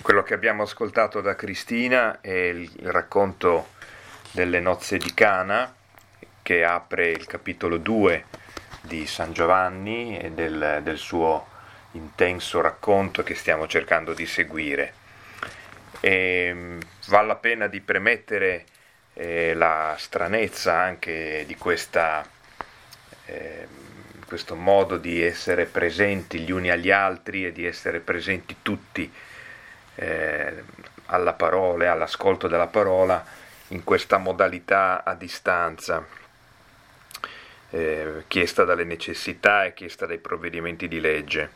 Quello che abbiamo ascoltato da Cristina è il racconto delle nozze di Cana, che apre il capitolo 2 di San Giovanni e del suo intenso racconto che stiamo cercando di seguire. Vale la pena di premettere la stranezza anche di questo modo di essere presenti gli uni agli altri e di essere presenti tutti alla parola e all'ascolto della parola in questa modalità a distanza, chiesta dalle necessità e chiesta dai provvedimenti di legge.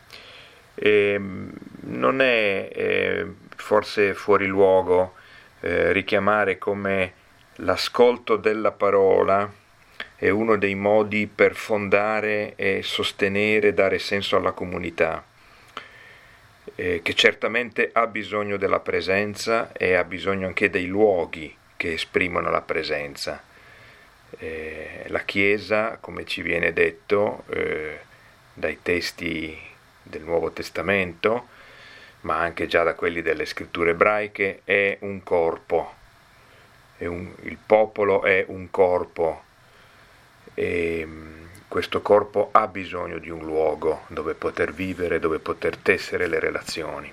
Non è forse fuori luogo richiamare come l'ascolto della parola è uno dei modi per fondare e sostenere, dare senso alla comunità, che certamente ha bisogno della presenza e ha bisogno anche dei luoghi che esprimono la presenza. La Chiesa, come ci viene detto dai testi del Nuovo Testamento, ma anche già da quelli delle scritture ebraiche, è un corpo, il popolo è un corpo, e questo corpo ha bisogno di un luogo dove poter vivere, dove poter tessere le relazioni.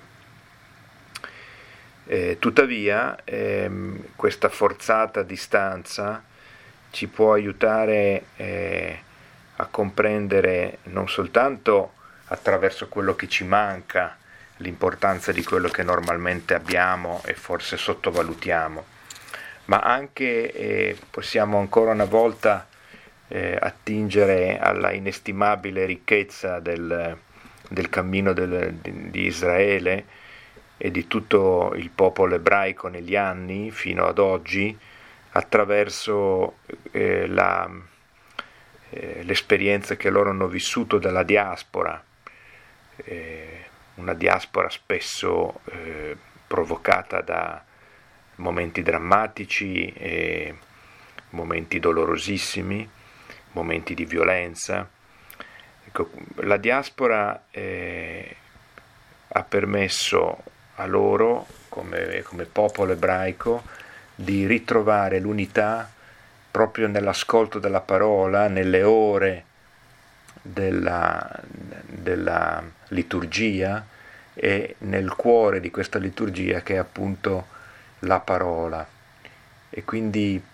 Tuttavia, questa forzata distanza ci può aiutare a comprendere non soltanto attraverso quello che ci manca l'importanza di quello che normalmente abbiamo e forse sottovalutiamo, ma anche possiamo ancora una volta attingere alla inestimabile ricchezza del cammino di Israele e di tutto il popolo ebraico negli anni fino ad oggi attraverso l'esperienza che loro hanno vissuto dalla diaspora, una diaspora spesso provocata da momenti drammatici e momenti dolorosissimi, momenti di violenza. Ecco, la diaspora ha permesso a loro, come popolo ebraico, di ritrovare l'unità proprio nell'ascolto della parola, nelle ore della liturgia e nel cuore di questa liturgia che è appunto la parola. E quindi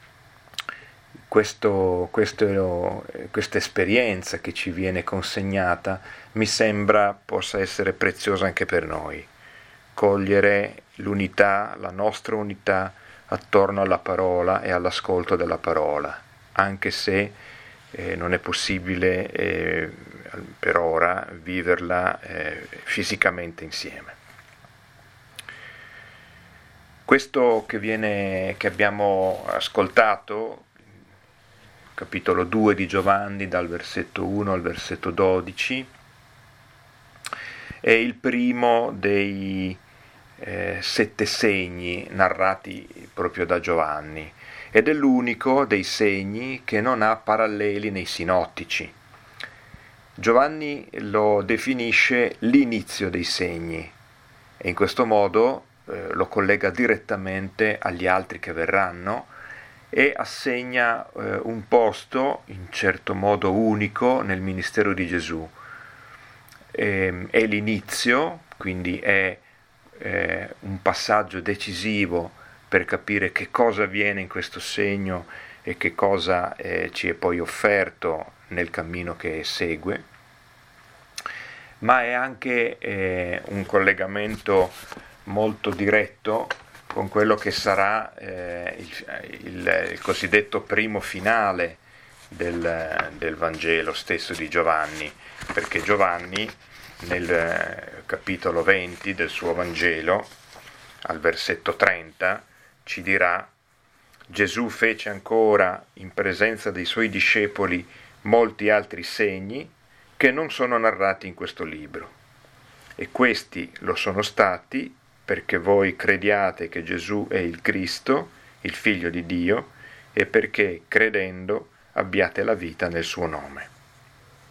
questa esperienza che ci viene consegnata mi sembra possa essere preziosa anche per noi, cogliere l'unità, la nostra unità attorno alla parola e all'ascolto della parola, anche se non è possibile per ora viverla fisicamente insieme. Questo che abbiamo ascoltato, capitolo 2 di Giovanni, dal versetto 1 al versetto 12, è il primo dei 7 segni narrati proprio da Giovanni ed è l'unico dei segni che non ha paralleli nei sinottici. Giovanni lo definisce l'inizio dei segni e in questo modo lo collega direttamente agli altri che verranno e assegna un posto in certo modo unico nel ministero di Gesù. È l'inizio, quindi è un passaggio decisivo per capire che cosa avviene in questo segno e che cosa ci è poi offerto nel cammino che segue, ma è anche un collegamento molto diretto con quello che sarà il cosiddetto primo finale del Vangelo stesso di Giovanni, perché Giovanni nel capitolo 20 del suo Vangelo, al versetto 30, ci dirà: Gesù fece ancora in presenza dei suoi discepoli molti altri segni che non sono narrati in questo libro, e questi lo sono stati perché voi crediate che Gesù è il Cristo, il Figlio di Dio, e perché credendo abbiate la vita nel suo nome.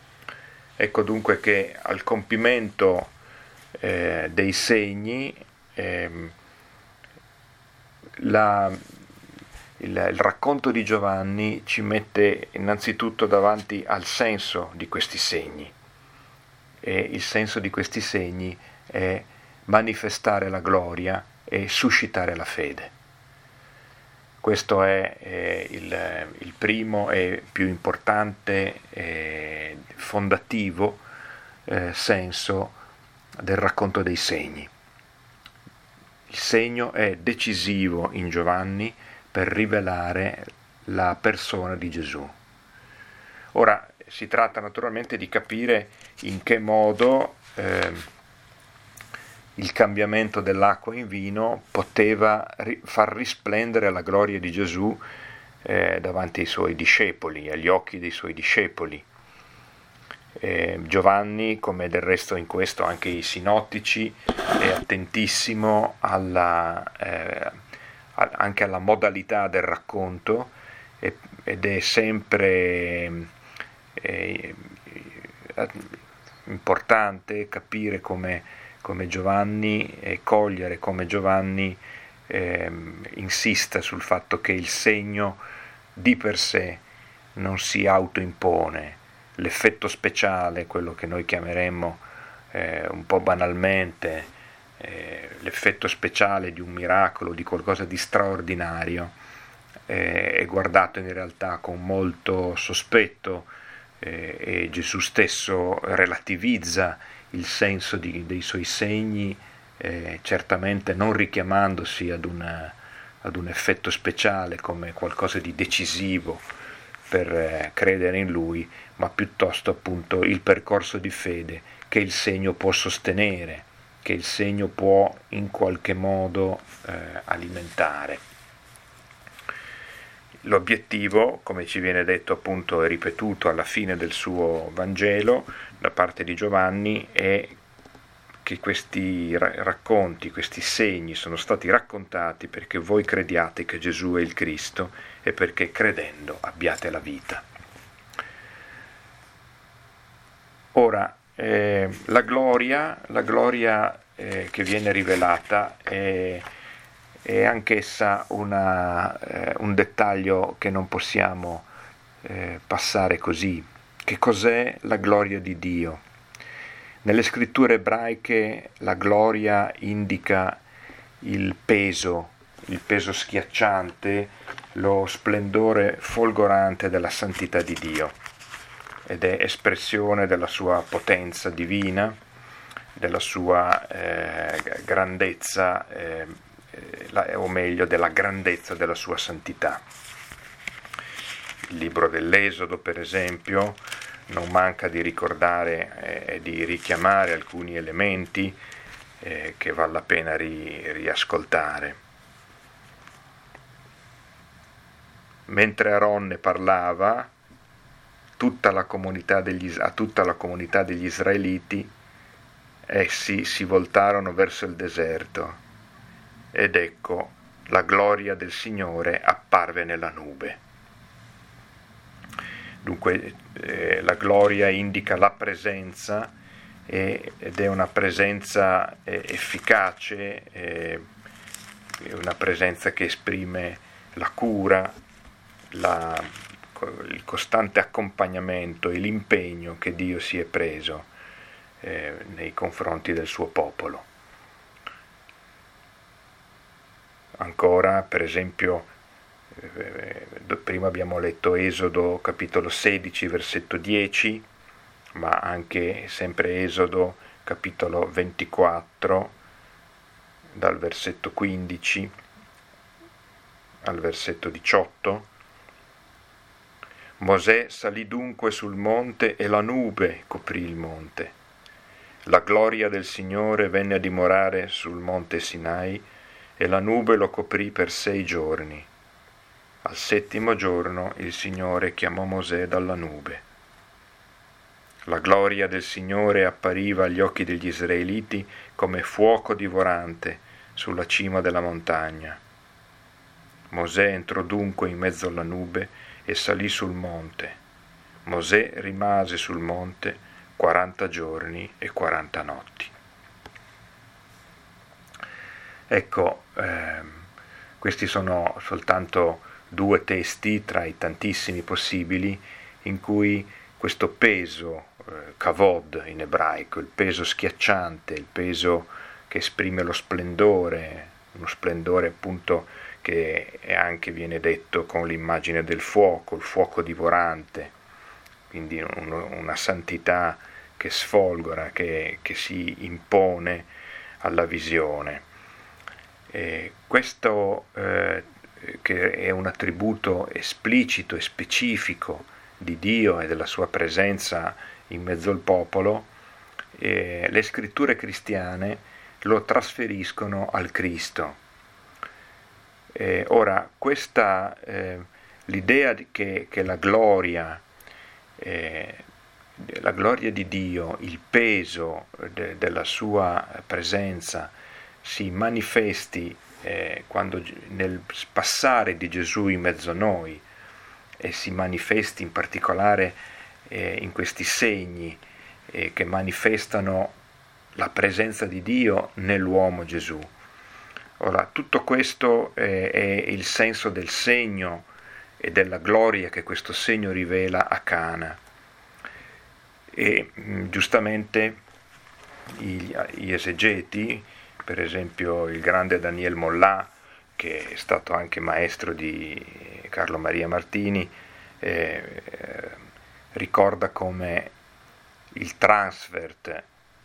Ecco dunque che al compimento dei segni il racconto di Giovanni ci mette innanzitutto davanti al senso di questi segni, e il senso di questi segni è manifestare la gloria e suscitare la fede. Questo è il primo e più importante e fondativo senso del racconto dei segni. Il segno è decisivo in Giovanni per rivelare la persona di Gesù. Ora si tratta naturalmente di capire in che modo il cambiamento dell'acqua in vino poteva far risplendere la gloria di Gesù davanti ai suoi discepoli, agli occhi dei suoi discepoli. Giovanni, come del resto in questo anche i sinottici, è attentissimo anche alla modalità del racconto, ed è sempre importante capire come Giovanni e cogliere come Giovanni insista sul fatto che il segno di per sé non si autoimpone. L'effetto speciale, quello che noi chiameremmo un po' banalmente l'effetto speciale di un miracolo, di qualcosa di straordinario, è guardato in realtà con molto sospetto, e Gesù stesso relativizza il senso dei suoi segni, certamente non richiamandosi ad un effetto speciale come qualcosa di decisivo per credere in lui, ma piuttosto appunto il percorso di fede che il segno può sostenere, che il segno può in qualche modo alimentare. L'obiettivo, come ci viene detto appunto e ripetuto alla fine del suo Vangelo da parte di Giovanni, è che questi racconti, questi segni sono stati raccontati perché voi crediate che Gesù è il Cristo e perché credendo abbiate la vita. Ora, la gloria che viene rivelata è anch'essa un dettaglio che non possiamo passare così. Che cos'è la gloria di Dio? Nelle scritture ebraiche la gloria indica il peso schiacciante, lo splendore folgorante della santità di Dio, ed è espressione della sua potenza divina, della sua grandezza, o meglio della grandezza della sua santità. Il libro dell'Esodo, per esempio, non manca di ricordare e di richiamare alcuni elementi che vale la pena riascoltare. Mentre Aaron ne parlava, a tutta la comunità degli israeliti, essi si voltarono verso il deserto, ed ecco la gloria del Signore apparve nella nube. Dunque la gloria indica la presenza, ed è una presenza efficace, una presenza che esprime la cura, il costante accompagnamento e l'impegno che Dio si è preso nei confronti del suo popolo. Ancora, per esempio, prima abbiamo letto Esodo capitolo 16 versetto 10, ma anche sempre Esodo capitolo 24 dal versetto 15 al versetto 18. Mosè salì dunque sul monte e la nube coprì il monte. La gloria del Signore venne a dimorare sul monte Sinai e la nube lo coprì per 6 giorni. Al 7° giorno il Signore chiamò Mosè dalla nube. La gloria del Signore appariva agli occhi degli israeliti come fuoco divorante sulla cima della montagna. Mosè entrò dunque in mezzo alla nube e salì sul monte. Mosè rimase sul monte 40 giorni e 40 notti. Ecco, questi sono soltanto 2 testi tra i tantissimi possibili in cui questo peso, kavod in ebraico, il peso schiacciante, il peso che esprime lo splendore, uno splendore appunto che anche viene detto con l'immagine del fuoco, il fuoco divorante, quindi una santità che sfolgora, che si impone alla visione. Questo che è un attributo esplicito e specifico di Dio e della sua presenza in mezzo al popolo, le scritture cristiane lo trasferiscono al Cristo. Ora, l'idea che la gloria di Dio, il peso della sua presenza si manifesti quando nel passare di Gesù in mezzo a noi, e si manifesti in particolare in questi segni che manifestano la presenza di Dio nell'uomo Gesù. Ora, tutto questo è il senso del segno e della gloria che questo segno rivela a Cana. E giustamente gli esegeti, per esempio il grande Daniel Mollà, che è stato anche maestro di Carlo Maria Martini, ricorda come il transfert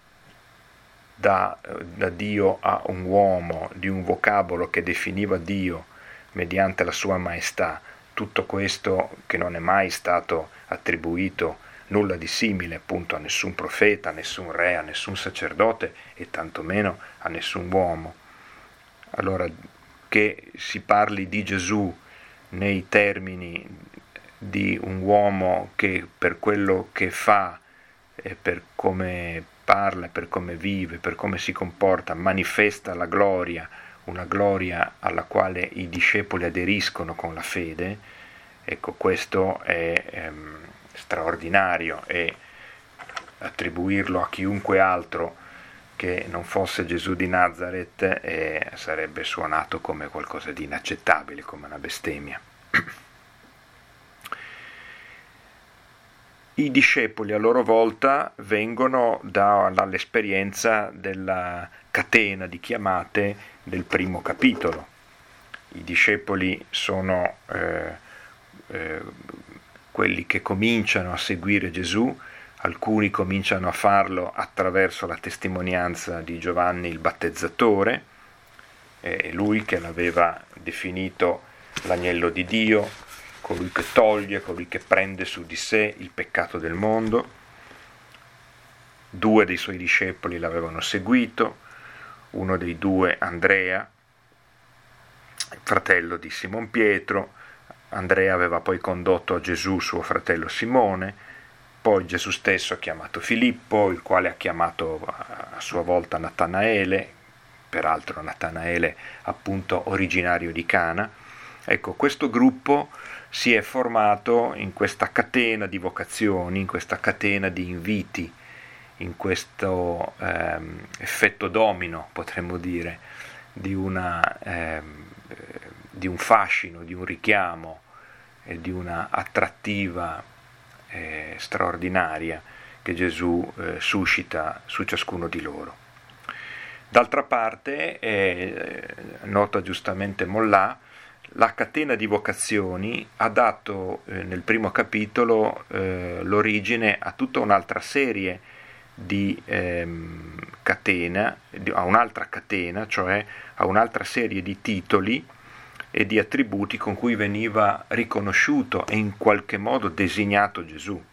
da Dio a un uomo di un vocabolo che definiva Dio mediante la sua maestà, tutto questo che non è mai stato attribuito nulla di simile appunto a nessun profeta, a nessun re, a nessun sacerdote e tantomeno a nessun uomo. Allora, che si parli di Gesù nei termini di un uomo che per quello che fa e per come parla, per come vive, per come si comporta, manifesta la gloria, una gloria alla quale i discepoli aderiscono con la fede, ecco, questo è straordinario, e attribuirlo a chiunque altro che non fosse Gesù di Nazareth sarebbe suonato come qualcosa di inaccettabile, come una bestemmia. I discepoli a loro volta vengono dall'esperienza della catena di chiamate del primo capitolo. I discepoli sono quelli che cominciano a seguire Gesù, alcuni cominciano a farlo attraverso la testimonianza di Giovanni il Battezzatore, lui che l'aveva definito l'agnello di Dio, colui che toglie, colui che prende su di sé il peccato del mondo. 2 dei suoi discepoli l'avevano seguito, uno dei 2 Andrea, fratello di Simon Pietro. Andrea aveva poi condotto a Gesù suo fratello Simone, poi Gesù stesso ha chiamato Filippo, il quale ha chiamato a sua volta Natanaele, peraltro Natanaele appunto originario di Cana. Ecco, questo gruppo si è formato in questa catena di vocazioni, in questa catena di inviti, in questo effetto domino, potremmo dire, di un fascino, di un richiamo e di una attrattiva straordinaria che Gesù suscita su ciascuno di loro. D'altra parte, nota giustamente Mollà, la catena di vocazioni ha dato nel primo capitolo l'origine a tutta un'altra serie di catena, a un'altra catena, cioè a un'altra serie di titoli e di attributi con cui veniva riconosciuto e in qualche modo designato Gesù.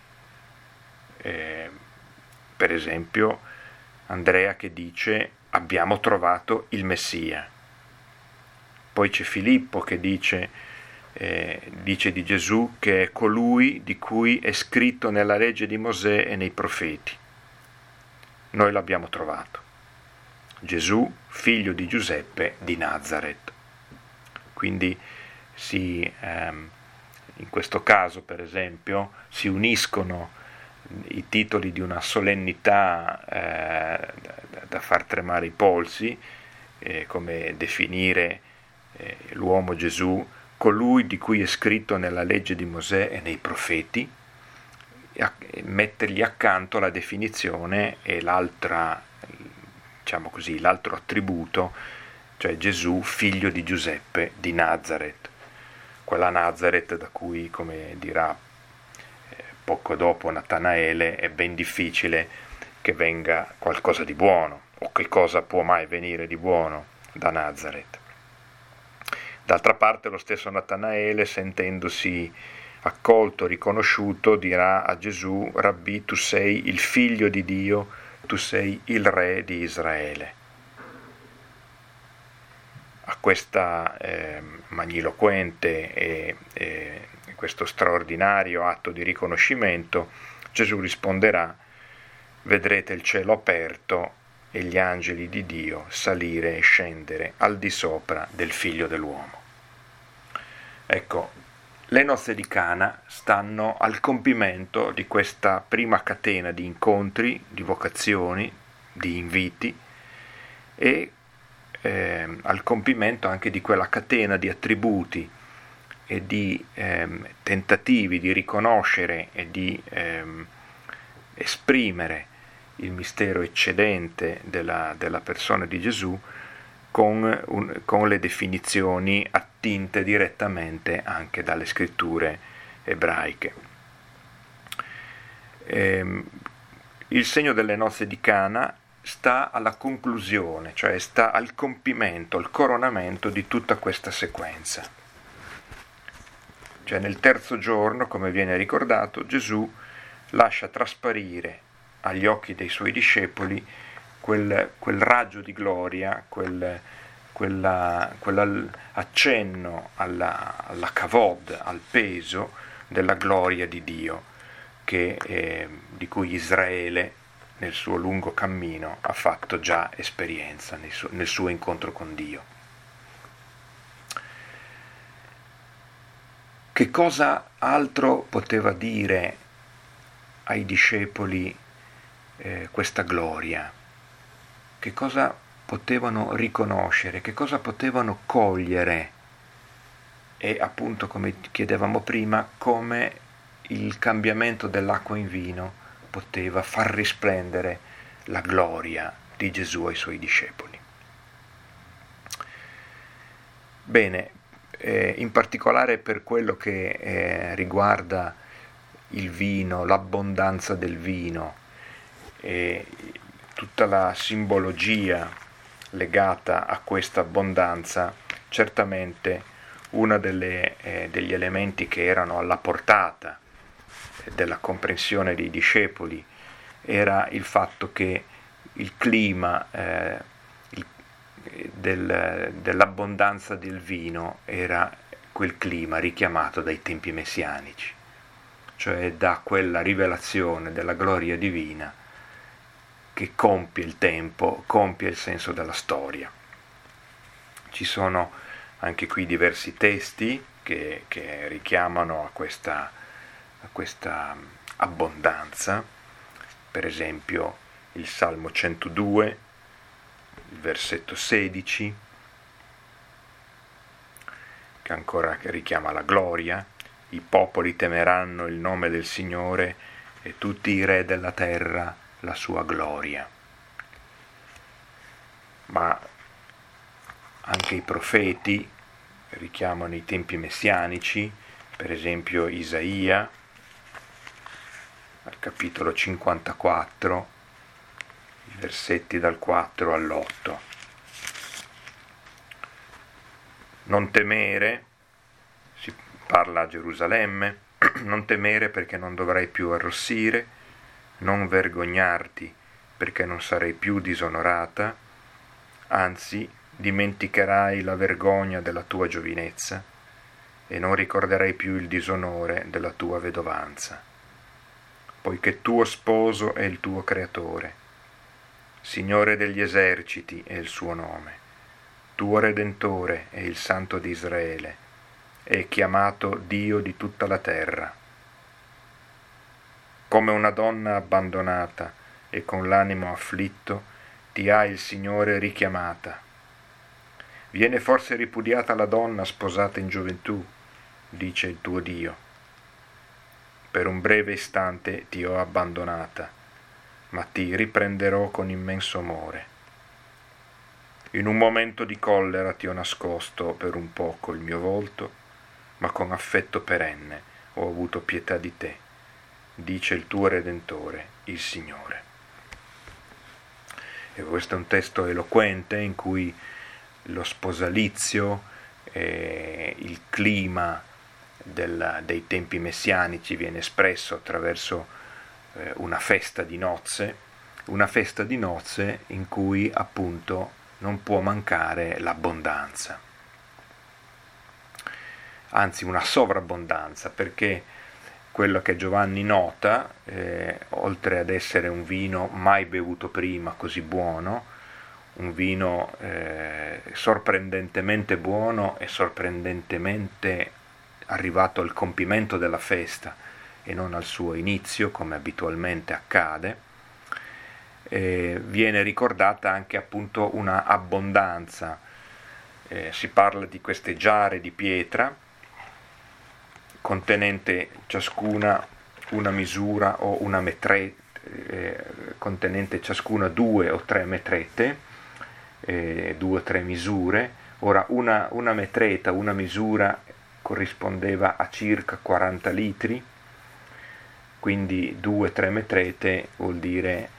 Per esempio Andrea che dice: abbiamo trovato il Messia. Poi c'è Filippo che dice di Gesù che è colui di cui è scritto nella legge di Mosè e nei profeti. Noi l'abbiamo trovato. Gesù, figlio di Giuseppe di Nazareth. Quindi in questo caso, per esempio, si uniscono i titoli di una solennità da far tremare i polsi, come definire l'uomo Gesù, colui di cui è scritto nella legge di Mosè e nei profeti, mettergli accanto la definizione e l'altra, diciamo così, l'altro attributo, cioè Gesù, figlio di Giuseppe di Nazareth, quella Nazareth da cui, come dirà poco dopo Natanaele, è ben difficile che venga qualcosa di buono, o che cosa può mai venire di buono da Nazareth. D'altra parte lo stesso Natanaele, sentendosi accolto, riconosciuto, dirà a Gesù: Rabbì, tu sei il figlio di Dio, tu sei il re di Israele. A questa magniloquente e questo straordinario atto di riconoscimento Gesù risponderà: vedrete il cielo aperto e gli angeli di Dio salire e scendere al di sopra del figlio dell'uomo. Ecco, le nozze di Cana stanno al compimento di questa prima catena di incontri, di vocazioni, di inviti e al compimento anche di quella catena di attributi e di tentativi di riconoscere e di esprimere il mistero eccedente della persona di Gesù con le definizioni attinte direttamente anche dalle scritture ebraiche. Il segno delle nozze di Cana sta alla conclusione, cioè sta al compimento, al coronamento di tutta questa sequenza. Cioè nel terzo giorno, come viene ricordato, Gesù lascia trasparire agli occhi dei suoi discepoli quel raggio di gloria, quell'accenno alla kavod, al peso della gloria di Dio, di cui Israele nel suo lungo cammino ha fatto già esperienza nel suo incontro con Dio. Che cosa altro poteva dire ai discepoli questa gloria? Che cosa potevano riconoscere? Che cosa potevano cogliere? E appunto, come chiedevamo prima, come il cambiamento dell'acqua in vino poteva far risplendere la gloria di Gesù ai suoi discepoli. Bene, in particolare per quello che riguarda il vino, l'abbondanza del vino e tutta la simbologia legata a questa abbondanza, certamente uno degli elementi che erano alla portata della comprensione dei discepoli era il fatto che il clima dell'abbondanza del vino era quel clima richiamato dai tempi messianici, cioè da quella rivelazione della gloria divina che compie il tempo, compie il senso della storia. Ci sono anche qui diversi testi che richiamano a questa abbondanza, per esempio il Salmo 102, il versetto 16, che ancora richiama la gloria: i popoli temeranno il nome del Signore e tutti i re della terra la sua gloria. Ma anche i profeti richiamano i tempi messianici, per esempio Isaia, al capitolo 54, i versetti dal 4 all'8. Non temere, si parla a Gerusalemme, non temere perché non dovrai più arrossire, non vergognarti perché non sarai più disonorata, anzi dimenticherai la vergogna della tua giovinezza e non ricorderai più il disonore della tua vedovanza, poiché tuo sposo è il tuo creatore, Signore degli eserciti è il suo nome, tuo Redentore è il Santo di Israele, è chiamato Dio di tutta la terra. Come una donna abbandonata e con l'animo afflitto, ti ha il Signore richiamata. Viene forse ripudiata la donna sposata in gioventù, dice il tuo Dio. Per un breve istante ti ho abbandonata, ma ti riprenderò con immenso amore. In un momento di collera ti ho nascosto per un poco il mio volto, ma con affetto perenne ho avuto pietà di te, dice il tuo Redentore, il Signore. E questo è un testo eloquente in cui lo sposalizio, il clima dei tempi messianici viene espresso attraverso una festa di nozze in cui appunto non può mancare l'abbondanza, anzi una sovrabbondanza, perché quello che Giovanni nota, oltre ad essere un vino mai bevuto prima così buono, un vino sorprendentemente buono e sorprendentemente arrivato al compimento della festa e non al suo inizio, come abitualmente accade, viene ricordata anche appunto una abbondanza. Si parla di queste giare di pietra contenente ciascuna una misura o una metrete, contenente ciascuna 2 o 3 metrete, 2 o 3 misure. Ora una metreta, una misura corrispondeva a circa 40 litri, quindi 2-3 metrete vuol dire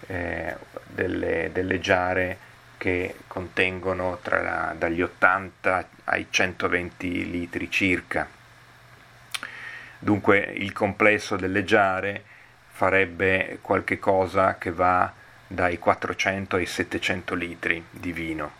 delle giare che contengono dagli 80 ai 120 litri circa. Dunque il complesso delle giare farebbe qualche cosa che va dai 400 ai 700 litri di vino.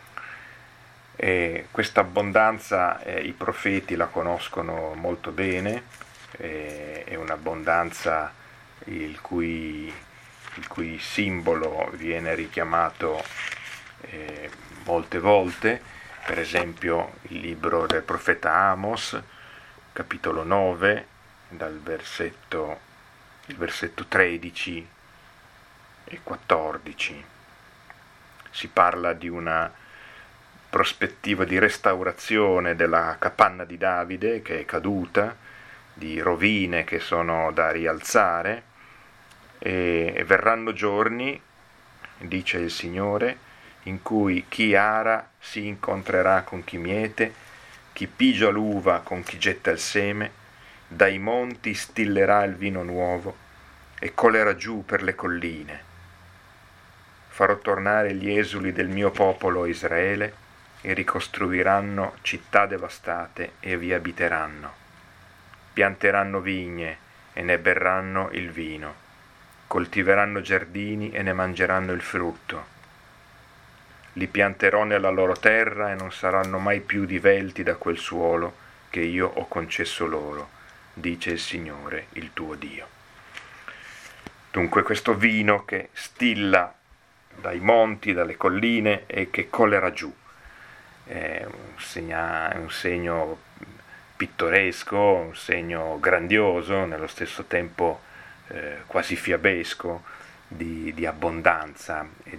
E questa abbondanza i profeti la conoscono molto bene, è un'abbondanza il cui simbolo viene richiamato molte volte, per esempio il libro del profeta Amos, capitolo 9, il versetto 13 e 14. Si parla di una prospettiva di restaurazione della capanna di Davide che è caduta, di rovine che sono da rialzare, e verranno giorni, dice il Signore, in cui chi ara si incontrerà con chi miete, chi pigia l'uva con chi getta il seme, dai monti stillerà il vino nuovo e colerà giù per le colline. Farò tornare gli esuli del mio popolo Israele e ricostruiranno città devastate e vi abiteranno. Pianteranno vigne e ne berranno il vino, coltiveranno giardini e ne mangeranno il frutto. Li pianterò nella loro terra e non saranno mai più divelti da quel suolo che io ho concesso loro, dice il Signore, il tuo Dio. Dunque questo vino che stilla dai monti, dalle colline e che colerà giù, è un segno pittoresco, un segno grandioso, nello stesso tempo quasi fiabesco, di abbondanza e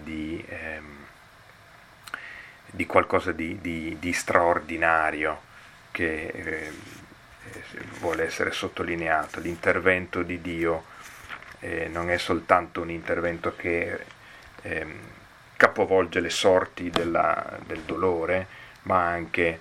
di qualcosa di straordinario che vuole essere sottolineato. L'intervento di Dio non è soltanto un intervento che capovolge le sorti del dolore, ma anche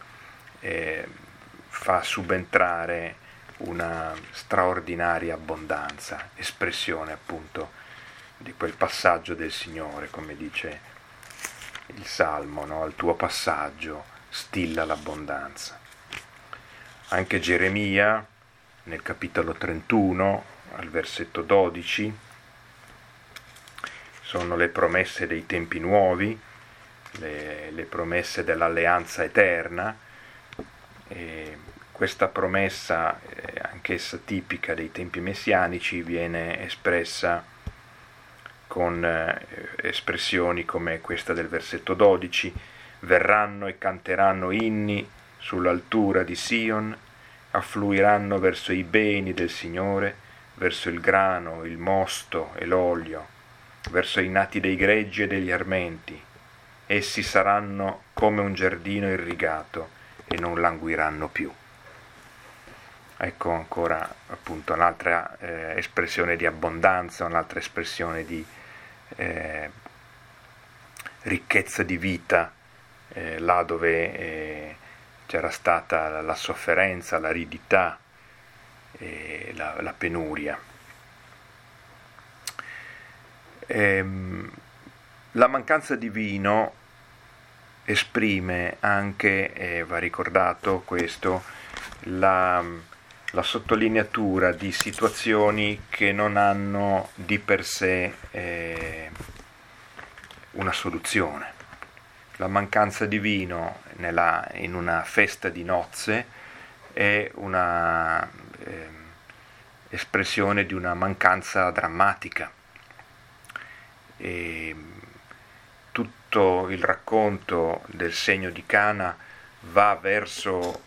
fa subentrare una straordinaria abbondanza, espressione appunto di quel passaggio del Signore, come dice il Salmo, no? Al tuo passaggio stilla l'abbondanza. Anche Geremia, nel capitolo 31, al versetto 12, sono le promesse dei tempi nuovi, le promesse dell'alleanza eterna, e questa promessa, anch'essa tipica dei tempi messianici, viene espressa con espressioni come questa del versetto 12: verranno e canteranno inni sull'altura di Sion, affluiranno verso i beni del Signore, verso il grano, il mosto e l'olio, verso i nati dei greggi e degli armenti. essi saranno come un giardino irrigato e non languiranno più. Ecco ancora appunto un'altra espressione di abbondanza, un'altra espressione di ricchezza di vita, là dove c'era stata la sofferenza, l'aridità, la penuria. La mancanza di vino esprime anche, va ricordato questo, la sottolineatura di situazioni che non hanno di per sé una soluzione. La mancanza di vino in una festa di nozze è una espressione di una mancanza drammatica. E tutto il racconto del segno di Cana va verso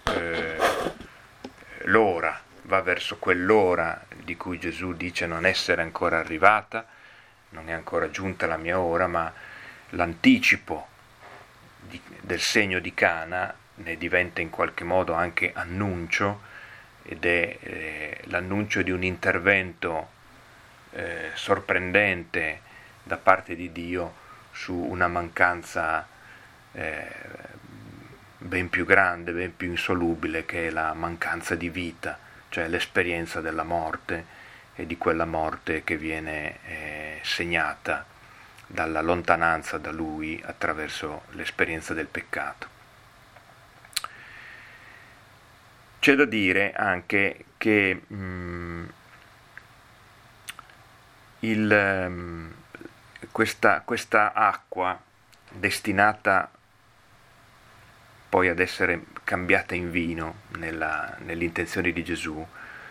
l'ora, va verso quell'ora di cui Gesù dice non essere ancora arrivata, non è ancora giunta la mia ora, ma l'anticipo del segno di Cana ne diventa in qualche modo anche annuncio, ed è l'annuncio di un intervento sorprendente da parte di Dio su una mancanza ben più grande, ben più insolubile, che è la mancanza di vita, cioè l'esperienza della morte e di quella morte che viene segnata dalla lontananza da Lui attraverso l'esperienza del peccato. C'è da dire anche che questa acqua destinata poi ad essere cambiata in vino nell'intenzione di Gesù,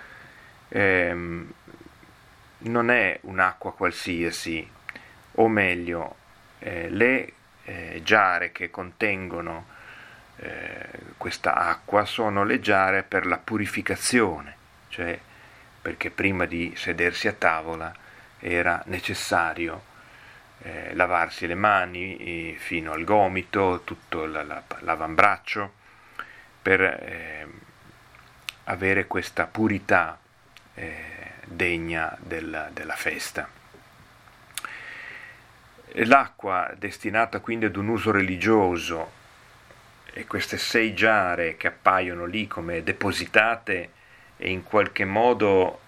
non è un'acqua qualsiasi, o meglio, le giare che contengono questa acqua sono le giare per la purificazione, cioè perché prima di sedersi a tavola era necessario lavarsi le mani fino al gomito, tutto l'avambraccio, per avere questa purità degna della festa. L'acqua destinata quindi ad un uso religioso e queste 6 giare che appaiono lì come depositate e in qualche modo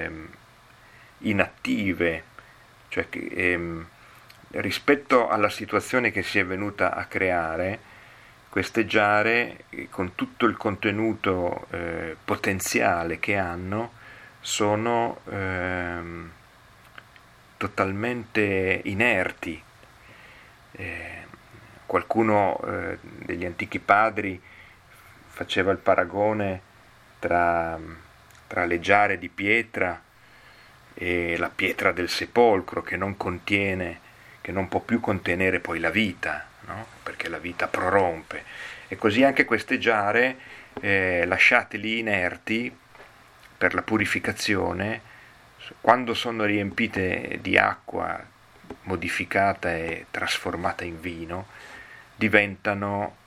inattive, cioè che rispetto alla situazione che si è venuta a creare, queste giare, con tutto il contenuto potenziale che hanno, sono totalmente inerti. Qualcuno degli antichi padri faceva il paragone tra le giare di pietra e la pietra del sepolcro, che non può più contenere poi la vita, no? Perché la vita prorompe. E così anche queste giare, lasciate lì inerti per la purificazione, quando sono riempite di acqua modificata e trasformata in vino, diventano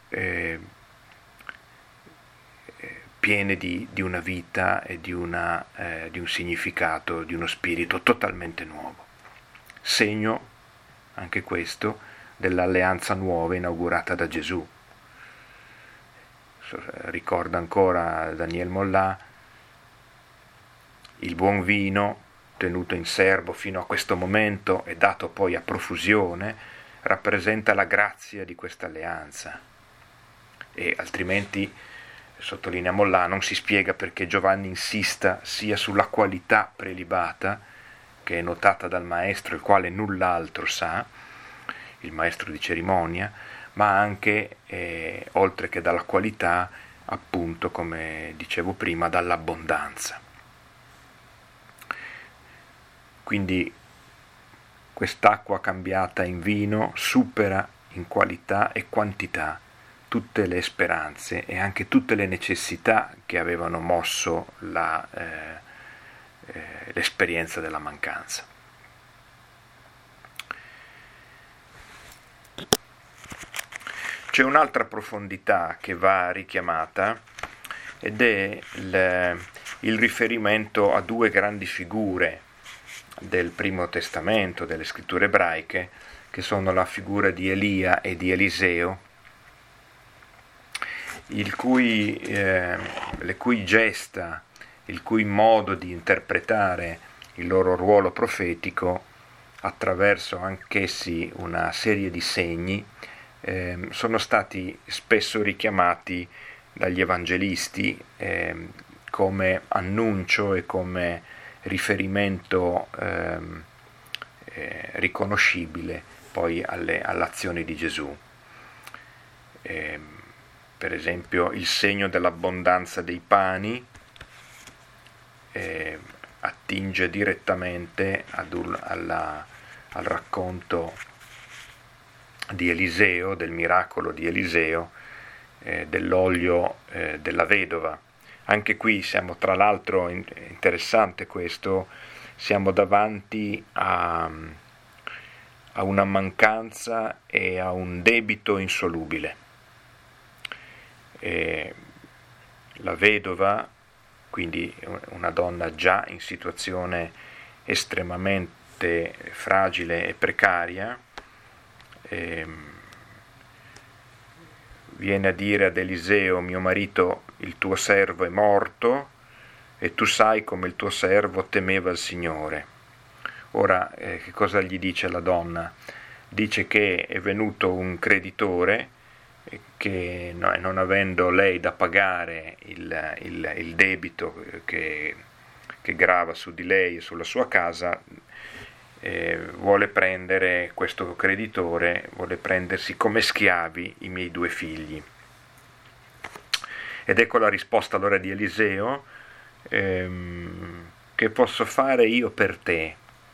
piene di una vita e di un significato, di uno spirito totalmente nuovo. Segno, anche questo, dell'alleanza nuova inaugurata da Gesù. Ricorda ancora Daniel Mollà: il buon vino, tenuto in serbo fino a questo momento e dato poi a profusione, rappresenta la grazia di questa alleanza. E altrimenti, sottolinea Mollà, non si spiega perché Giovanni insista sia sulla qualità prelibata, che è notata dal maestro, il quale null'altro sa, il maestro di cerimonia, ma anche, oltre che dalla qualità, appunto, come dicevo prima, dall'abbondanza. Quindi quest'acqua cambiata in vino supera in qualità e quantità tutte le speranze e anche tutte le necessità che avevano mosso l'esperienza della mancanza. C'è un'altra profondità che va richiamata ed è il riferimento a due grandi figure del Primo Testamento, delle scritture ebraiche, che sono la figura di Elia e di Eliseo, le cui gesta, il cui modo di interpretare il loro ruolo profetico attraverso anch'essi una serie di segni sono stati spesso richiamati dagli evangelisti come annuncio e come riferimento riconoscibile poi alle azioni di Gesù. Per esempio il segno dell'abbondanza dei pani attinge direttamente al racconto di Eliseo, del miracolo di Eliseo, dell'olio della vedova. Anche qui siamo, tra l'altro, interessante questo, siamo davanti a una mancanza e a un debito insolubile. La vedova, quindi una donna già in situazione estremamente fragile e precaria, viene a dire ad Eliseo: mio marito, il tuo servo, è morto, e tu sai come il tuo servo temeva il Signore. Ora, che cosa gli dice la donna? Dice che è venuto un creditore che, non avendo lei da pagare il debito che grava su di lei e sulla sua casa, vuole prendere questo creditore, vuole prendersi come schiavi i miei due figli. Ed ecco la risposta allora di Eliseo: che posso fare io per te?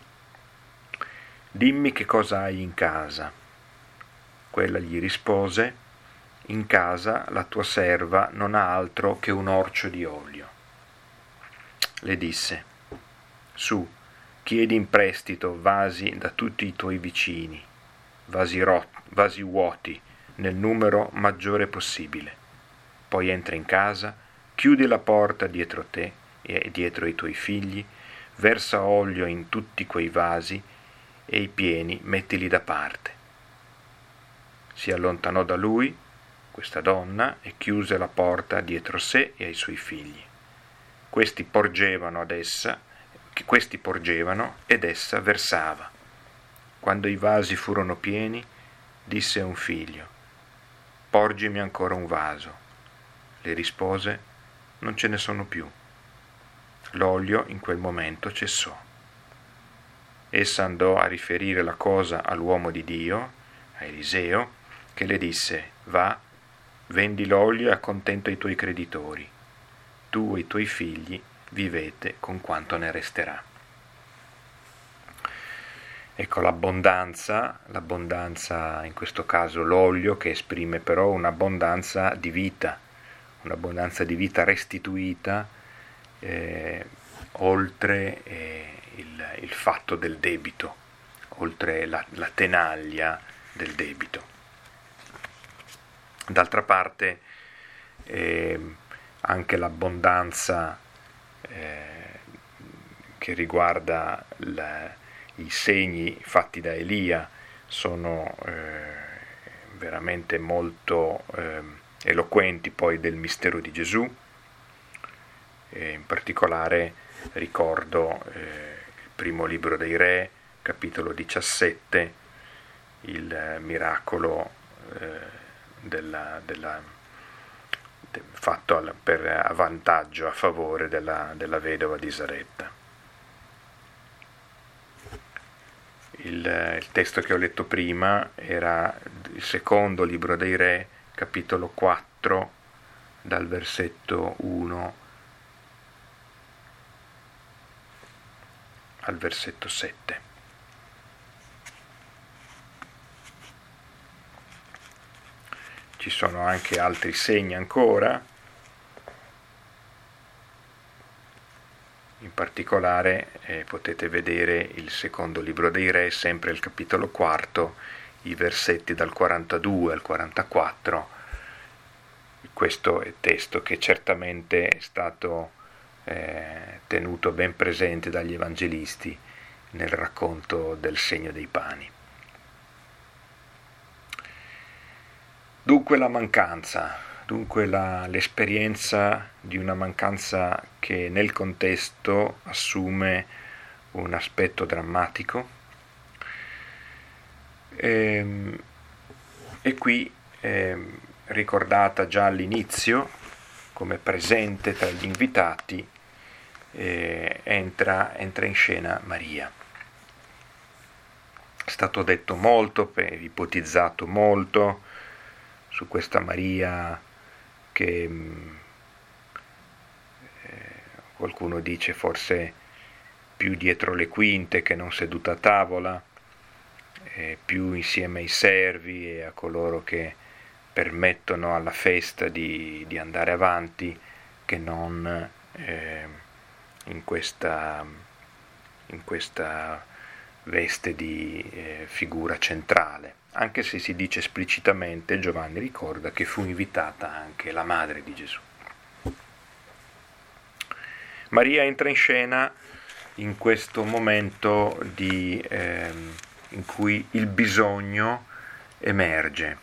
Dimmi che cosa hai in casa. Quella gli rispose: in casa la tua serva non ha altro che un orcio di olio. Le disse: su, chiedi in prestito vasi da tutti i tuoi vicini, vasi vuoti, nel numero maggiore possibile. Poi entra in casa, chiudi la porta dietro te e dietro i tuoi figli, versa olio in tutti quei vasi e i pieni mettili da parte. Si allontanò da lui questa donna e chiuse la porta dietro sé e ai suoi figli. Questi porgevano ed essa versava. Quando i vasi furono pieni, disse a un figlio: porgimi ancora un vaso. Le rispose: non ce ne sono più. L'olio in quel momento cessò. Essa andò a riferire la cosa all'uomo di Dio, a Eliseo, che le disse: va, vendi l'olio e accontenta i tuoi creditori. Tu e i tuoi figli vivete con quanto ne resterà. Ecco l'abbondanza in questo caso l'olio, che esprime però un'abbondanza di vita restituita oltre il fatto del debito, oltre la tenaglia del debito. D'altra parte anche l'abbondanza che riguarda i segni fatti da Elia sono veramente molto eloquenti poi del mistero di Gesù. In particolare ricordo il primo libro dei Re, capitolo 17, il miracolo fatto per avvantaggio, a favore della vedova di Saretta. Il testo che ho letto prima era il secondo libro dei Re, capitolo 4, dal versetto 1 al versetto 7. Ci sono anche altri segni ancora, in particolare potete vedere il secondo libro dei Re, sempre il capitolo 4, i versetti dal 42 al 44. Questo è testo che certamente è stato tenuto ben presente dagli evangelisti nel racconto del segno dei pani. Dunque la mancanza, l'esperienza di una mancanza che nel contesto assume un aspetto drammatico, e qui ricordata già all'inizio come presente tra gli invitati, entra in scena Maria. È stato detto molto, ipotizzato molto su questa Maria che qualcuno dice forse più dietro le quinte che non seduta a tavola, più insieme ai servi e a coloro che permettono alla festa di andare avanti, che non in questa veste di figura centrale, anche se si dice esplicitamente, Giovanni ricorda, che fu invitata anche la madre di Gesù. Maria entra in scena in questo momento in cui il bisogno emerge,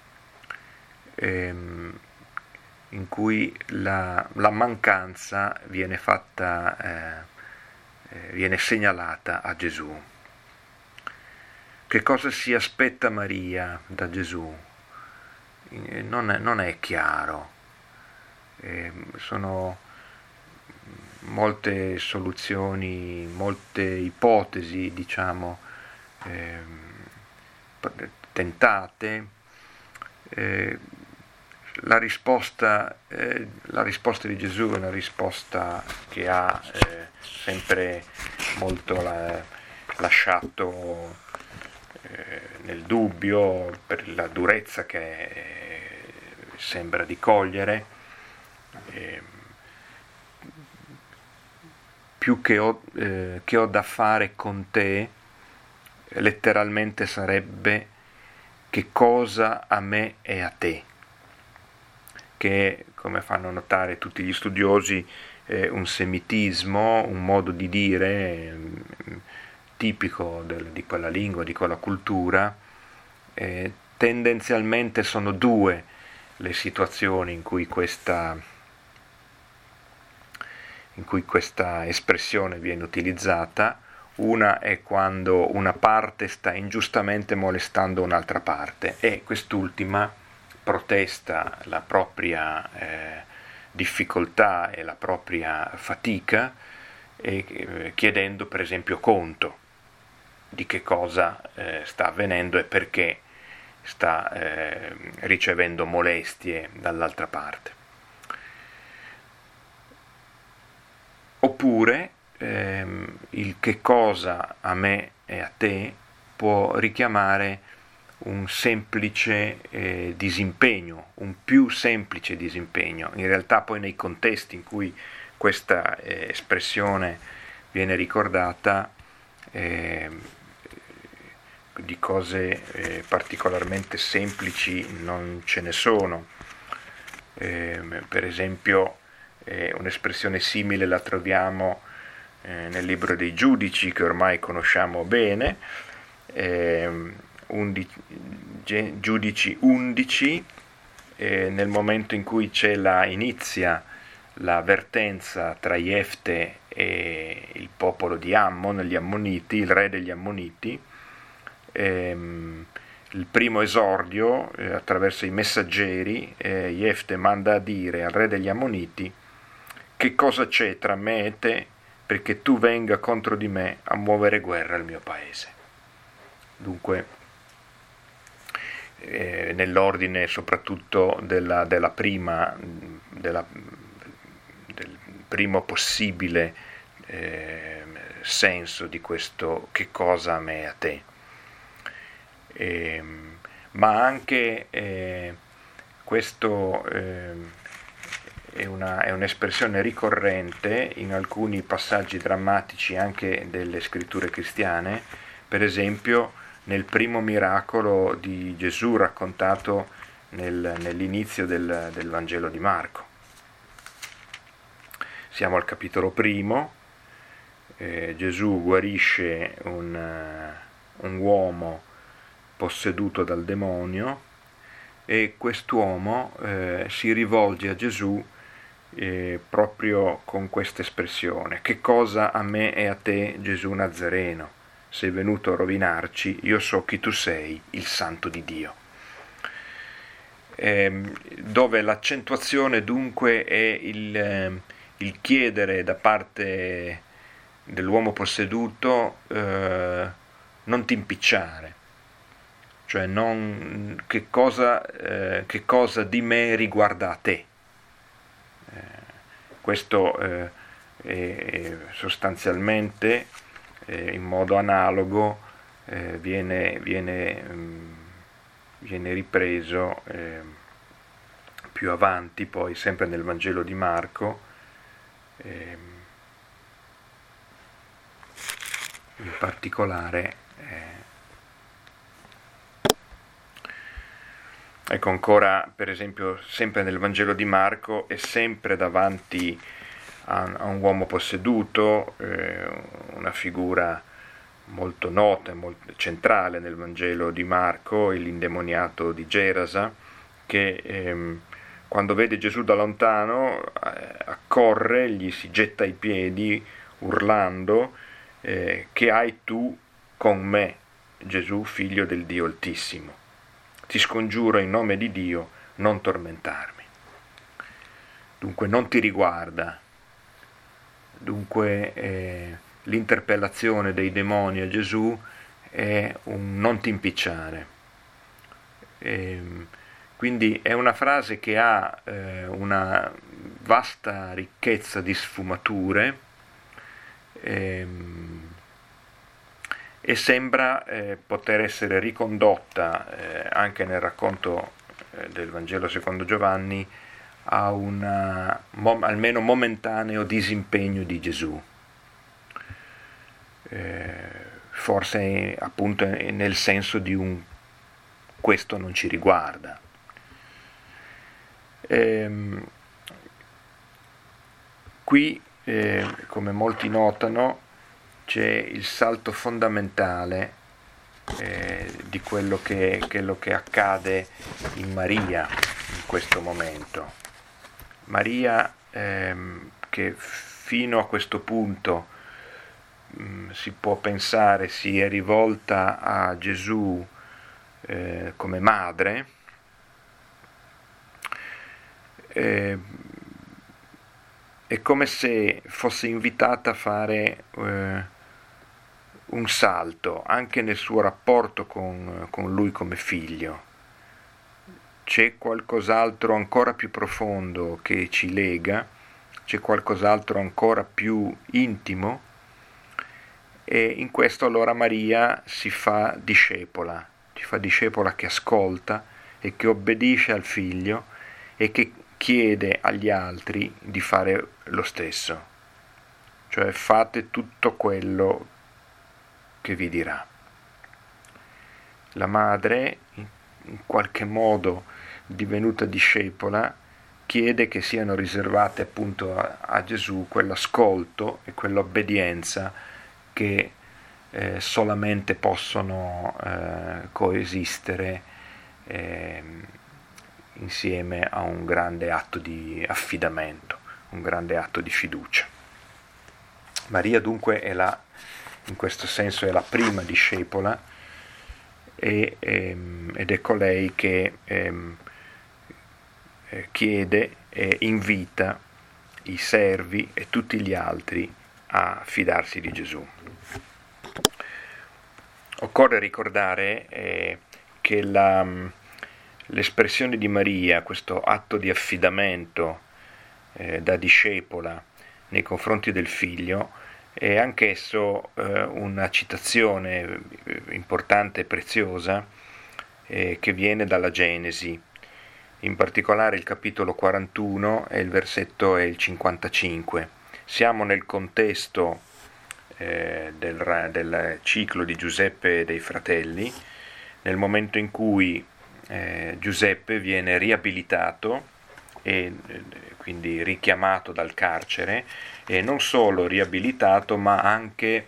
in cui la mancanza viene segnalata a Gesù. Che cosa si aspetta Maria da Gesù? Non è chiaro. Sono molte soluzioni, molte ipotesi, tentate. La risposta di Gesù è una risposta che ha sempre molto lasciato nel dubbio per la durezza che sembra di cogliere. Più che ho da fare con te, letteralmente sarebbe che cosa a me e a te, che, come fanno notare tutti gli studiosi, è un semitismo, un modo di dire tipico di quella lingua, di quella cultura. Tendenzialmente sono due le situazioni in cui questa espressione viene utilizzata. Una è quando una parte sta ingiustamente molestando un'altra parte e quest'ultima protesta la propria difficoltà e la propria fatica, chiedendo per esempio conto di che cosa sta avvenendo e perché sta ricevendo molestie dall'altra parte. Oppure il che cosa a me e a te può richiamare un semplice disimpegno, un più semplice disimpegno. In realtà poi nei contesti in cui questa espressione viene ricordata, di cose particolarmente semplici non ce ne sono. Per esempio un'espressione simile la troviamo nel libro dei Giudici, che ormai conosciamo bene, Giudici 11, nel momento in cui inizia l'avvertenza tra Jefte e il popolo di Ammon, gli Ammoniti, il re degli Ammoniti. Il primo esordio, attraverso i messaggeri, Jefte manda a dire al re degli Ammoniti: che cosa c'è tra me e te perché tu venga contro di me a muovere guerra al mio paese? Dunque, nell'ordine soprattutto del primo possibile senso di questo che cosa a me e a te. Ma anche questo è un'espressione ricorrente in alcuni passaggi drammatici anche delle scritture cristiane, per esempio nel primo miracolo di Gesù raccontato nell'inizio del Vangelo di Marco. Siamo al capitolo primo. Gesù guarisce un uomo posseduto dal demonio e quest'uomo si rivolge a Gesù proprio con questa espressione: che cosa a me e a te, Gesù Nazareno? Sei venuto a rovinarci, io so chi tu sei, il Santo di Dio. Dove l'accentuazione dunque è il chiedere da parte dell'uomo posseduto non ti impicciare, cioè che cosa di me riguarda a te. Questo sostanzialmente in modo analogo viene ripreso più avanti, poi sempre nel Vangelo di Marco, in particolare ecco ancora, per esempio, sempre nel Vangelo di Marco e sempre davanti a un uomo posseduto, una figura molto nota e molto centrale nel Vangelo di Marco, l'indemoniato di Gerasa, che quando vede Gesù da lontano accorre, gli si getta ai piedi urlando: che hai tu con me, Gesù, figlio del Dio Altissimo? Ti scongiuro in nome di Dio, non tormentarmi. Dunque non ti riguarda. Dunque l'interpellazione dei demoni a Gesù è un non ti impicciare. Quindi è una frase che ha una vasta ricchezza di sfumature e sembra poter essere ricondotta anche nel racconto del Vangelo secondo Giovanni a un almeno momentaneo disimpegno di Gesù, forse appunto nel senso di un questo non ci riguarda. Qui, come molti notano, c'è il salto fondamentale di quello che accade in Maria in questo momento. Maria, che fino a questo punto si può pensare si è rivolta a Gesù come madre, è come se fosse invitata a fare un salto anche nel suo rapporto con lui come figlio. C'è qualcos'altro ancora più profondo che ci lega, c'è qualcos'altro ancora più intimo, e in questo allora Maria si fa discepola che ascolta e che obbedisce al figlio e che chiede agli altri di fare lo stesso, cioè fate tutto quello che vi dirà. La madre, in qualche modo divenuta discepola, chiede che siano riservate appunto a Gesù quell'ascolto e quell'obbedienza che solamente possono coesistere insieme a un grande atto di affidamento, un grande atto di fiducia. Maria dunque in questo senso è la prima discepola ed è colei che chiede e invita i servi e tutti gli altri a fidarsi di Gesù. Occorre ricordare che l'espressione di Maria, questo atto di affidamento da discepola nei confronti del figlio, è anch'esso una citazione importante e preziosa che viene dalla Genesi, in particolare il capitolo 41 e il versetto è il 55. Siamo nel contesto del ciclo di Giuseppe e dei fratelli, nel momento in cui Giuseppe viene riabilitato e quindi richiamato dal carcere, e non solo riabilitato ma anche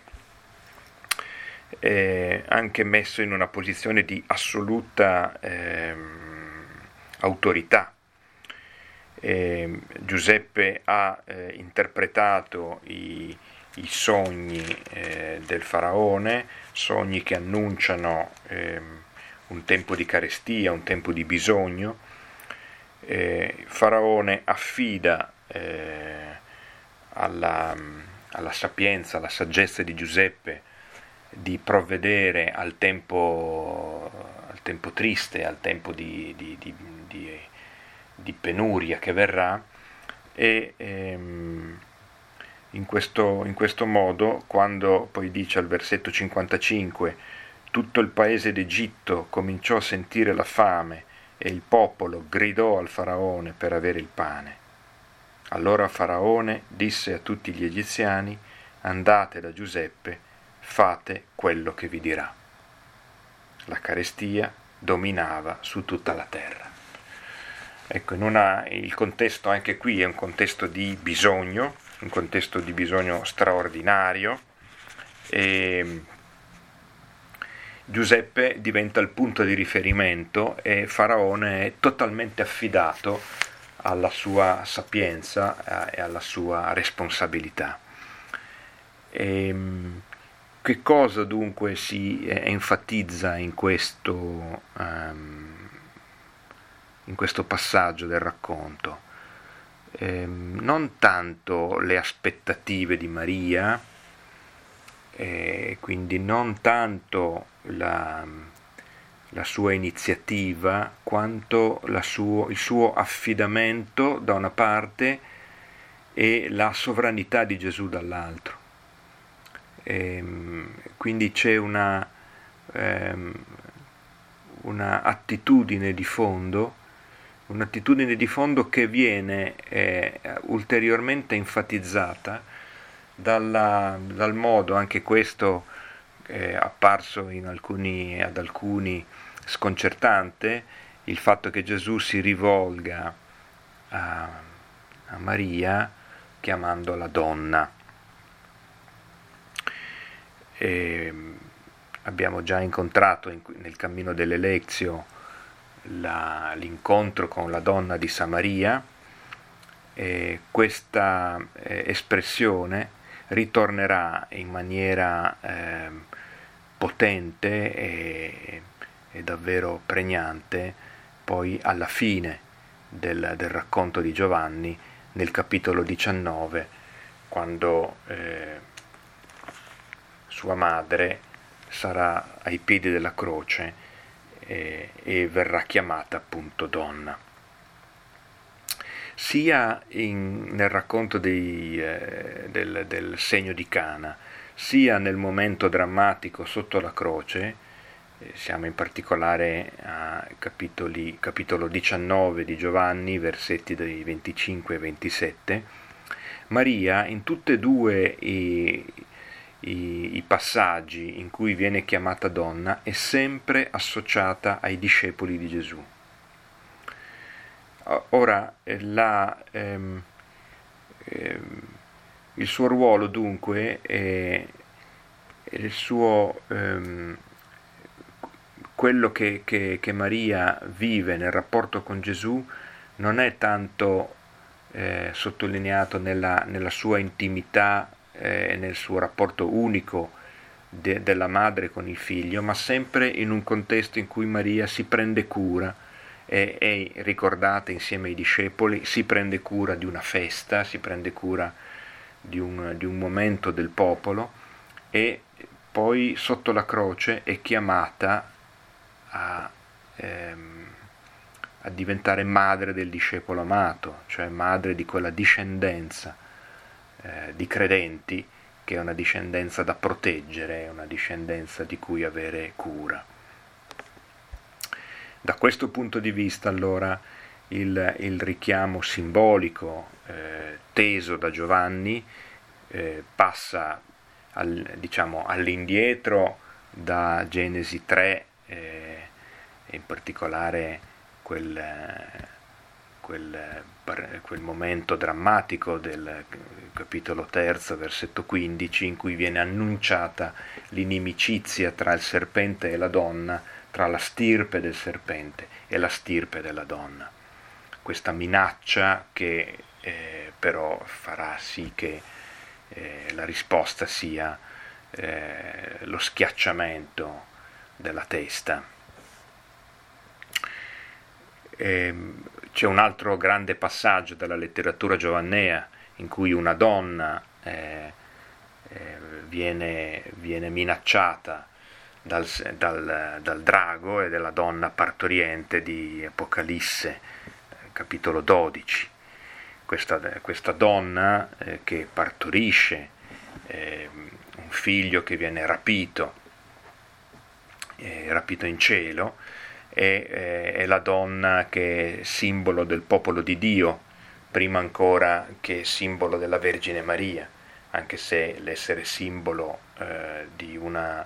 messo in una posizione di assoluta autorità. Giuseppe ha interpretato i sogni del faraone, sogni che annunciano un tempo di carestia, un tempo di bisogno. Faraone affida alla sapienza, alla saggezza di Giuseppe di provvedere al tempo triste, al tempo di penuria che verrà, e in questo modo, quando poi dice al versetto 55: tutto il paese d'Egitto cominciò a sentire la fame e il popolo gridò al faraone per avere il pane. Allora Faraone disse a tutti gli egiziani: andate da Giuseppe, fate quello che vi dirà. La carestia dominava su tutta la terra. Ecco, il contesto anche qui è un contesto di bisogno, un contesto di bisogno straordinario, e Giuseppe diventa il punto di riferimento e Faraone è totalmente affidato alla sua sapienza e alla sua responsabilità. Che cosa dunque si enfatizza in questo passaggio del racconto? Non tanto le aspettative di Maria, quindi non tanto la sua iniziativa, quanto il suo affidamento da una parte e la sovranità di Gesù dall'altro. Quindi c'è una attitudine di fondo, che viene ulteriormente enfatizzata dal modo, anche questo apparso ad alcuni sconcertante, il fatto che Gesù si rivolga a Maria chiamandola donna. Abbiamo già incontrato nel cammino dell'Elezio l'incontro con la donna di Samaria, e questa espressione ritornerà in maniera potente e davvero pregnante poi alla fine del racconto di Giovanni, nel capitolo 19, quando sua madre sarà ai piedi della croce e verrà chiamata appunto donna. Sia nel racconto del segno di Cana, sia nel momento drammatico sotto la croce, siamo in particolare a capitolo 19 di Giovanni, versetti dei 25 e 27, Maria in tutte e due i passaggi in cui viene chiamata donna è sempre associata ai discepoli di Gesù. Ora, il suo ruolo dunque quello che Maria vive nel rapporto con Gesù non è tanto sottolineato nella sua intimità, nel suo rapporto unico della madre con il figlio, ma sempre in un contesto in cui Maria si prende cura, è ricordata insieme ai discepoli, si prende cura di una festa, si prende cura di un momento del popolo, e poi sotto la croce è chiamata a diventare madre del discepolo amato, cioè madre di quella discendenza di credenti che è una discendenza da proteggere, è una discendenza di cui avere cura. Da questo punto di vista, allora, il richiamo simbolico teso da Giovanni passa diciamo all'indietro da Genesi 3, in particolare quel momento drammatico del capitolo 3, versetto 15, in cui viene annunciata l'inimicizia tra il serpente e la donna, tra la stirpe del serpente e la stirpe della donna. Questa minaccia che però farà sì che la risposta sia lo schiacciamento della testa. C'è un altro grande passaggio della letteratura giovannea in cui una donna viene minacciata dal drago, ed è la donna partoriente di Apocalisse, capitolo 12. Questa donna che partorisce un figlio che viene rapito in cielo, è la donna che è simbolo del popolo di Dio, prima ancora che simbolo della Vergine Maria, anche se l'essere simbolo di un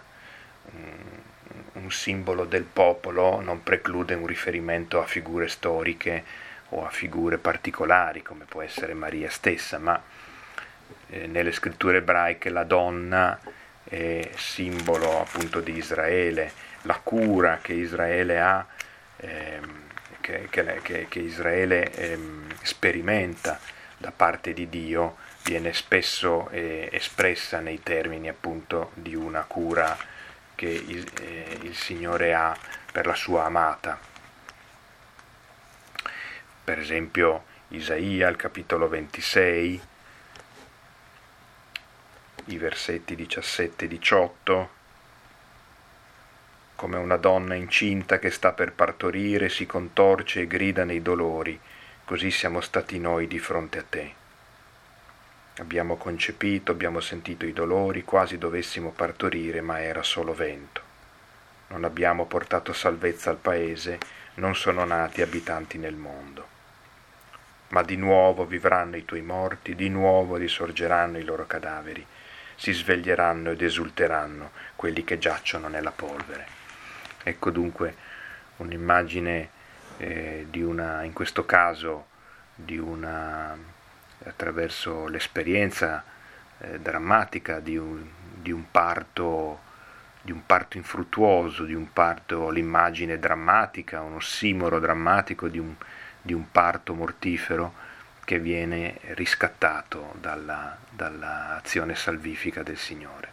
simbolo del popolo non preclude un riferimento a figure storiche o a figure particolari, come può essere Maria stessa, ma nelle scritture ebraiche la donna è simbolo appunto di Israele, la cura che Israele ha, che Israele sperimenta da parte di Dio, viene spesso espressa nei termini appunto di una cura che il Signore ha per la sua amata. Per esempio Isaia, al capitolo 26, i versetti 17 e 18, come una donna incinta che sta per partorire, si contorce e grida nei dolori, così siamo stati noi di fronte a te. Abbiamo concepito, abbiamo sentito i dolori, quasi dovessimo partorire, ma era solo vento. Non abbiamo portato salvezza al paese, non sono nati abitanti nel mondo. Ma di nuovo vivranno i tuoi morti, di nuovo risorgeranno i loro cadaveri, si sveglieranno ed esulteranno quelli che giacciono nella polvere. Ecco dunque un'immagine in questo caso attraverso l'esperienza drammatica di un parto infruttuoso, l'immagine drammatica, un ossimoro drammatico di un parto mortifero che viene riscattato dall'azione salvifica del Signore.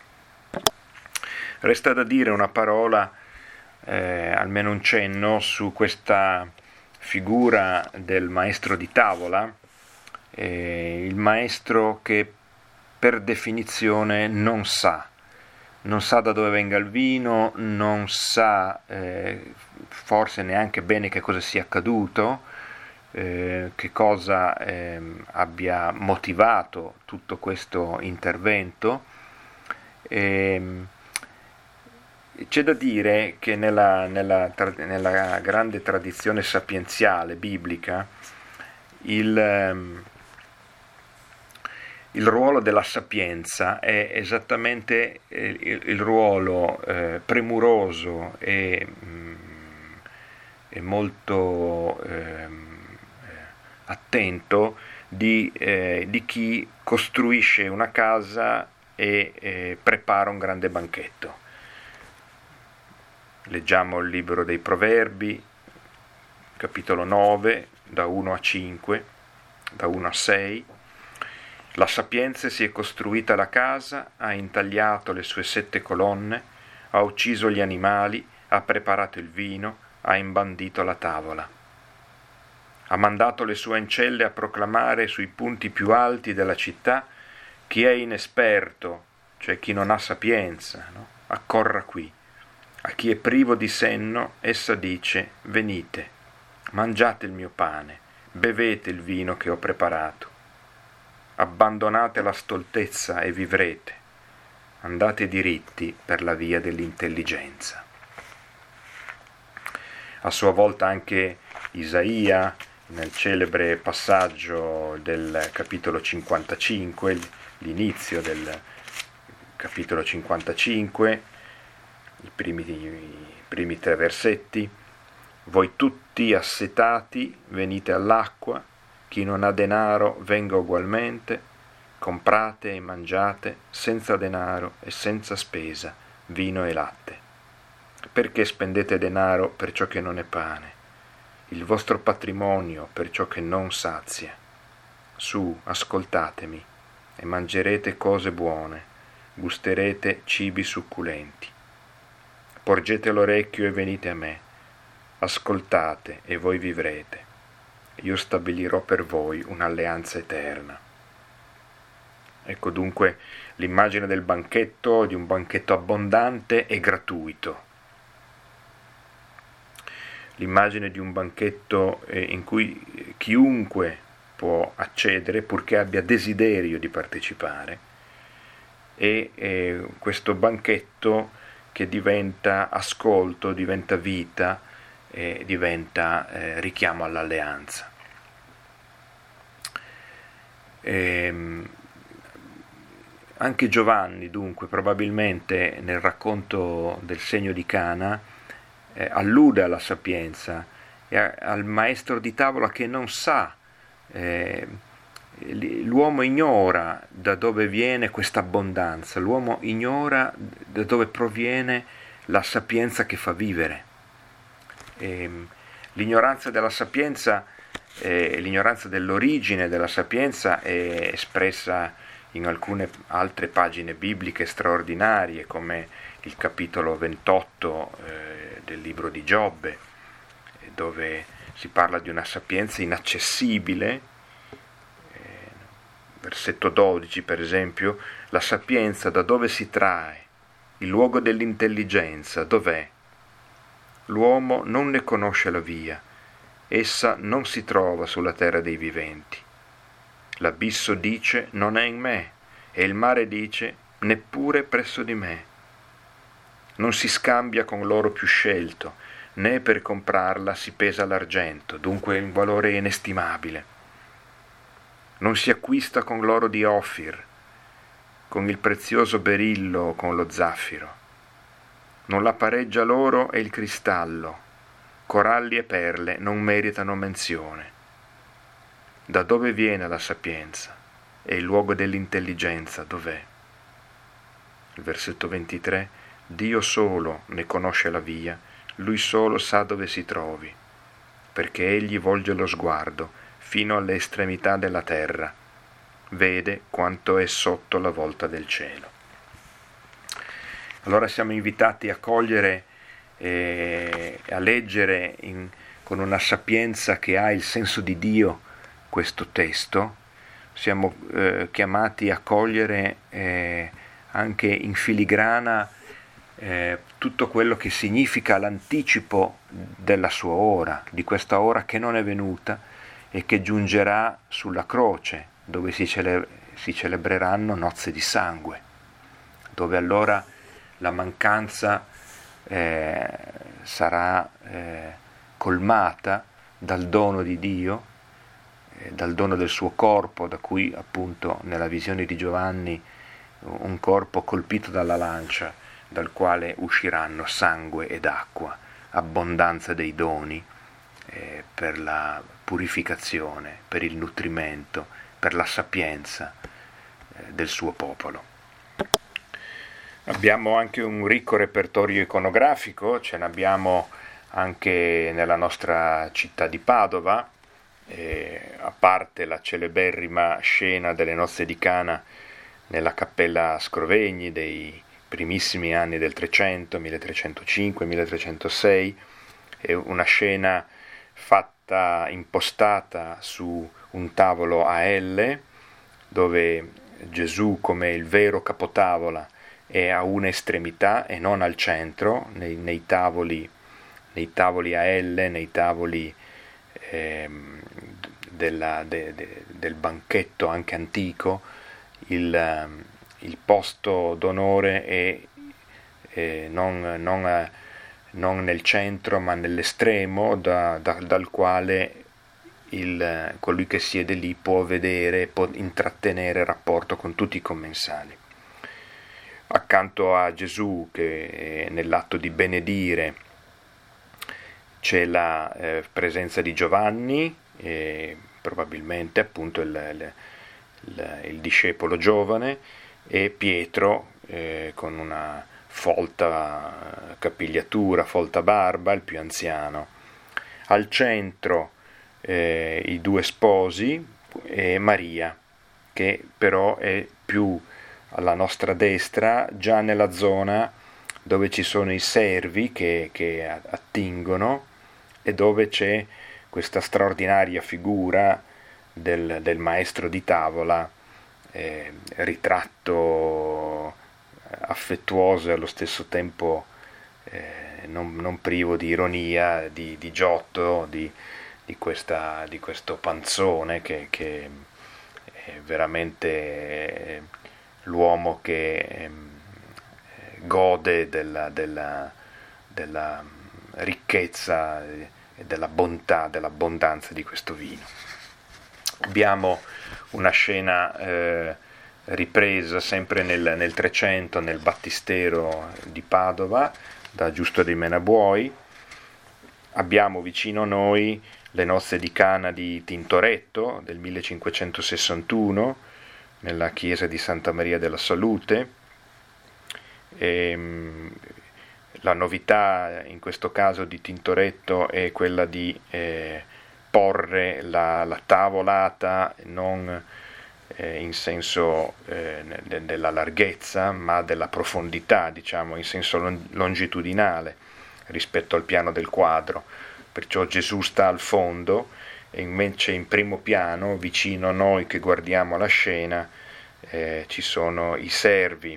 Resta da dire una parola, almeno un cenno, su questa figura del maestro di tavola, il maestro che per definizione non sa da dove venga il vino, non sa forse neanche bene che cosa sia accaduto, che cosa abbia motivato tutto questo intervento. C'è da dire che nella grande tradizione sapienziale biblica il ruolo della sapienza è esattamente il ruolo premuroso e molto attento di chi costruisce una casa e prepara un grande banchetto. Leggiamo il libro dei Proverbi, capitolo 9, da 1 a 5, da 1 a 6. La sapienza si è costruita la casa, ha intagliato le sue 7 colonne, ha ucciso gli animali, ha preparato il vino, ha imbandito la tavola. Ha mandato le sue ancelle a proclamare sui punti più alti della città: chi è inesperto, cioè chi non ha sapienza, no? Accorra qui. A chi è privo di senno, essa dice: venite, mangiate il mio pane, bevete il vino che ho preparato. Abbandonate la stoltezza e vivrete. Andate diritti per la via dell'intelligenza. A sua volta anche Isaia, nel celebre passaggio del capitolo 55, l'inizio capitolo 55, i primi 3 versetti. Voi tutti assetati venite all'acqua, chi non ha denaro venga ugualmente, comprate e mangiate senza denaro e senza spesa vino e latte. Perché spendete denaro per ciò che non è pane, il vostro patrimonio per ciò che non sazia? Su, ascoltatemi, e mangerete cose buone, gusterete cibi succulenti. Porgete l'orecchio e venite a me, ascoltate e voi vivrete. Io stabilirò per voi un'alleanza eterna. Ecco dunque l'immagine del banchetto, di un banchetto abbondante e gratuito. L'immagine di un banchetto in cui chiunque può accedere purché abbia desiderio di partecipare, e questo banchetto che diventa ascolto, diventa vita, diventa richiamo all'alleanza. Anche Giovanni, dunque, probabilmente nel racconto del segno di Cana allude alla sapienza e al maestro di tavola che non sa. L'uomo ignora da dove viene questa abbondanza, l'uomo ignora da dove proviene la sapienza che fa vivere. L'ignoranza della sapienza, l'ignoranza dell'origine della sapienza è espressa in alcune altre pagine bibliche straordinarie, come il capitolo 28 del libro di Giobbe, dove si parla di una sapienza inaccessibile. Versetto 12, per esempio, la sapienza da dove si trae? Il luogo dell'intelligenza dov'è? L'uomo non ne conosce la via, essa non si trova sulla terra dei viventi. L'abisso dice non è in me, e il mare dice neppure presso di me. Non si scambia con l'oro più scelto, né per comprarla si pesa l'argento, dunque un valore inestimabile. Non si acquista con l'oro di Ofir, con il prezioso berillo o con lo zaffiro. Non la pareggia l'oro e il cristallo, coralli e perle non meritano menzione. Da dove viene la sapienza? E il luogo dell'intelligenza dov'è? Il versetto 23, Dio solo ne conosce la via, Lui solo sa dove si trovi, perché Egli volge lo sguardo fino alle estremità della terra, vede quanto è sotto la volta del cielo. Allora siamo invitati a cogliere e a leggere con una sapienza che ha il senso di Dio questo testo. Siamo chiamati a cogliere anche in filigrana tutto quello che significa l'anticipo della sua ora, di questa ora che non è venuta e che giungerà sulla croce, dove si celebreranno nozze di sangue, dove allora la mancanza sarà colmata dal dono di Dio, dal dono del suo corpo, da cui appunto nella visione di Giovanni un corpo colpito dalla lancia, dal quale usciranno sangue ed acqua, abbondanza dei doni per la purificazione, per il nutrimento, per la sapienza del suo popolo. Abbiamo anche un ricco repertorio iconografico, ce n'abbiamo anche nella nostra città di Padova, a parte la celeberrima scena delle nozze di Cana nella cappella Scrovegni dei primissimi anni del 300, 1305, 1306, è una scena impostata su un tavolo a L, dove Gesù, come il vero capotavola, è a una estremità e non al centro, nei tavoli a L, nei tavoli del banchetto anche antico, il posto d'onore è non nel centro ma nell'estremo dal quale colui che siede lì può vedere, può intrattenere rapporto con tutti i commensali. Accanto a Gesù, che nell'atto di benedire c'è la presenza di Giovanni, probabilmente appunto il discepolo giovane, e Pietro con una folta capigliatura, folta barba, il più anziano. Al centro i due sposi e Maria, che però è più alla nostra destra, già nella zona dove ci sono i servi che attingono e dove c'è questa straordinaria figura del maestro di tavola, ritratto affettuoso e allo stesso tempo non privo di ironia, di Giotto, di questo panzone che è veramente l'uomo che gode della ricchezza e della bontà, dell'abbondanza di questo vino. Abbiamo una scena ripresa sempre nel 300 nel battistero di Padova da Giusto dei Menabuoi. Abbiamo vicino a noi le nozze di Cana di Tintoretto del 1561 nella chiesa di Santa Maria della Salute. La novità in questo caso di Tintoretto è quella di porre la tavolata non in senso della larghezza, ma della profondità, diciamo, in senso longitudinale rispetto al piano del quadro. Perciò Gesù sta al fondo e invece in primo piano, vicino a noi che guardiamo la scena, ci sono i servi.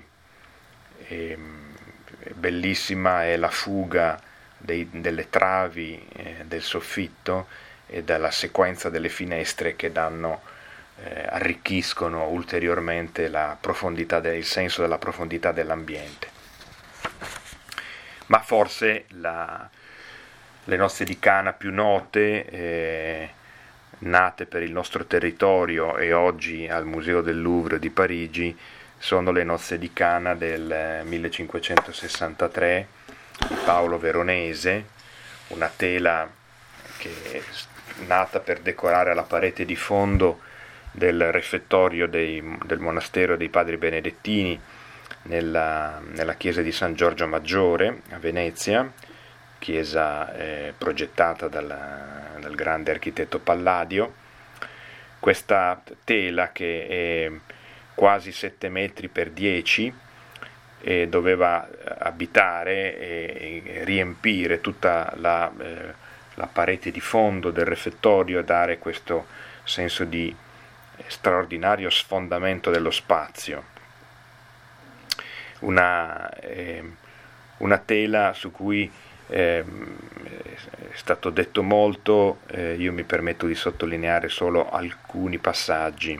Bellissima è la fuga delle travi del soffitto e dalla sequenza delle finestre che arricchiscono ulteriormente la profondità il senso della profondità dell'ambiente. Ma forse le nozze di Cana più note, nate per il nostro territorio e oggi al Museo del Louvre di Parigi, sono le nozze di Cana del 1563 di Paolo Veronese, una tela che è nata per decorare la parete di fondo del refettorio del monastero dei Padri Benedettini nella chiesa di San Giorgio Maggiore a Venezia, chiesa progettata dal grande architetto Palladio. Questa tela, che è quasi 7 metri per 10, e doveva abitare e riempire tutta la parete di fondo del refettorio e dare questo senso di straordinario sfondamento dello spazio. Una tela su cui è stato detto molto, io mi permetto di sottolineare solo alcuni passaggi.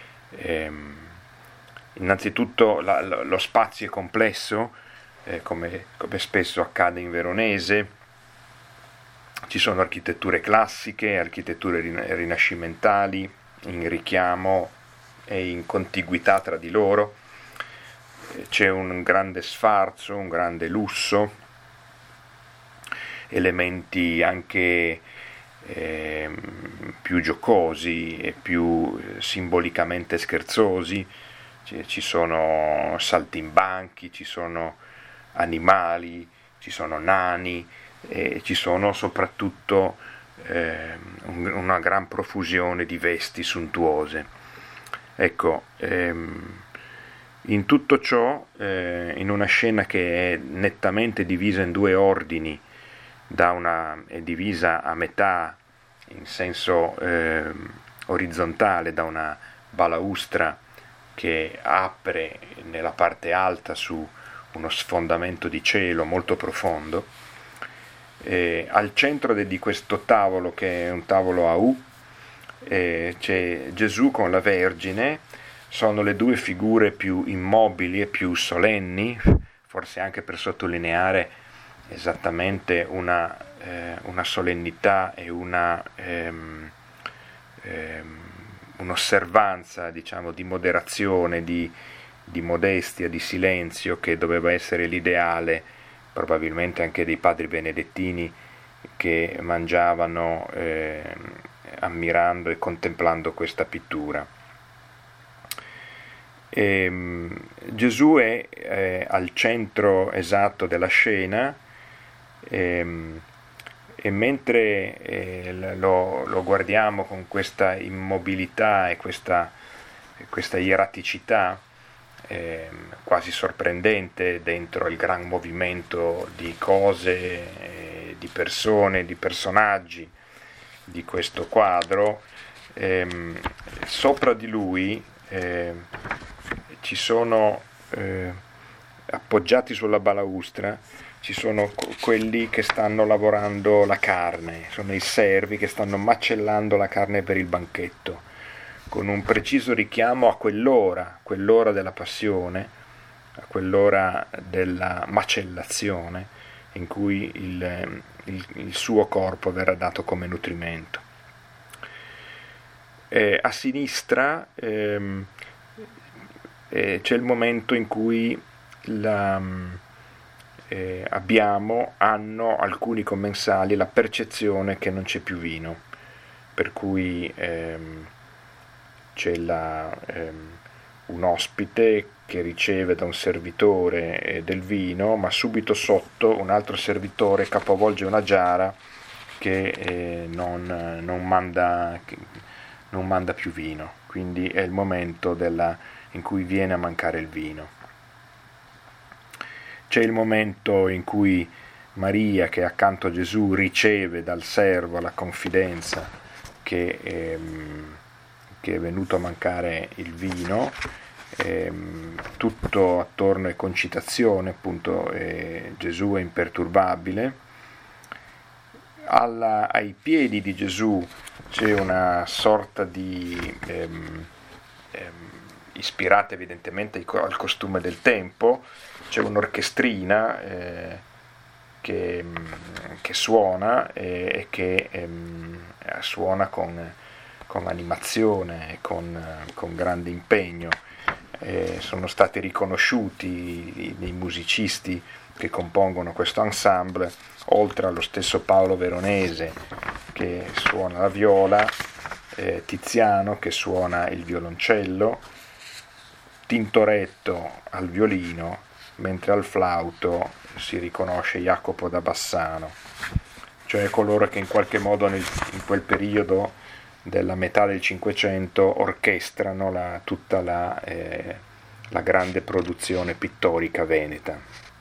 Innanzitutto lo spazio è complesso, come spesso accade in Veronese. Ci sono architetture classiche, architetture rinascimentali, in richiamo e in contiguità tra di loro. C'è un grande sfarzo, un grande lusso, elementi anche più giocosi e più simbolicamente scherzosi. Ci sono saltimbanchi, ci sono animali, ci sono nani e ci sono soprattutto una gran profusione di vesti sontuose. Ecco, in tutto ciò, in una scena che è nettamente divisa in due ordini, è divisa a metà in senso orizzontale da una balaustra che apre nella parte alta su uno sfondamento di cielo molto profondo. Al centro di questo tavolo, che è un tavolo a U, c'è Gesù con la Vergine. Sono le due figure più immobili e più solenni, forse anche per sottolineare esattamente una solennità e un'osservanza, diciamo, di moderazione, di di modestia, di silenzio, che doveva essere l'ideale probabilmente anche dei padri benedettini che mangiavano ammirando e contemplando questa pittura. Gesù è al centro esatto della scena, e mentre lo guardiamo con questa immobilità e questa ieraticità quasi sorprendente dentro il gran movimento di cose, di persone, di personaggi di questo quadro, sopra di lui ci sono appoggiati sulla balaustra, ci sono quelli che stanno lavorando la carne, sono i servi che stanno macellando la carne per il banchetto, con un preciso richiamo a quell'ora della passione, a quell'ora della macellazione in cui il suo corpo verrà dato come nutrimento. A sinistra c'è il momento in cui hanno alcuni commensali la percezione che non c'è più vino, per cui c'è un ospite che riceve da un servitore del vino, ma subito sotto un altro servitore capovolge una giara che non manda più vino, quindi è il momento in cui viene a mancare il vino. C'è il momento in cui Maria, che è accanto a Gesù, riceve dal servo la confidenza che è venuto a mancare il vino, tutto attorno è concitazione, appunto, Gesù è imperturbabile. Ai piedi di Gesù c'è una sorta di ispirata evidentemente al costume del tempo, c'è un'orchestrina che suona e che suona con animazione e con grande impegno. Sono stati riconosciuti i musicisti che compongono questo ensemble, oltre allo stesso Paolo Veronese che suona la viola, Tiziano che suona il violoncello, Tintoretto al violino, mentre al flauto si riconosce Jacopo da Bassano, cioè coloro che in qualche modo in quel periodo della metà del Cinquecento orchestrano tutta la grande produzione pittorica veneta.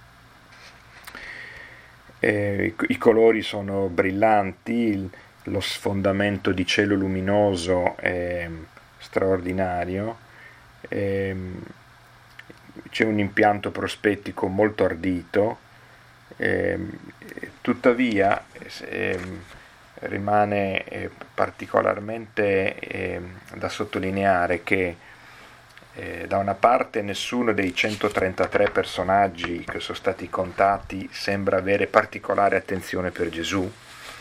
I colori sono brillanti, lo sfondamento di cielo luminoso è straordinario, c'è un impianto prospettico molto ardito, tuttavia rimane particolarmente da sottolineare che da una parte nessuno dei 133 personaggi che sono stati contati sembra avere particolare attenzione per Gesù,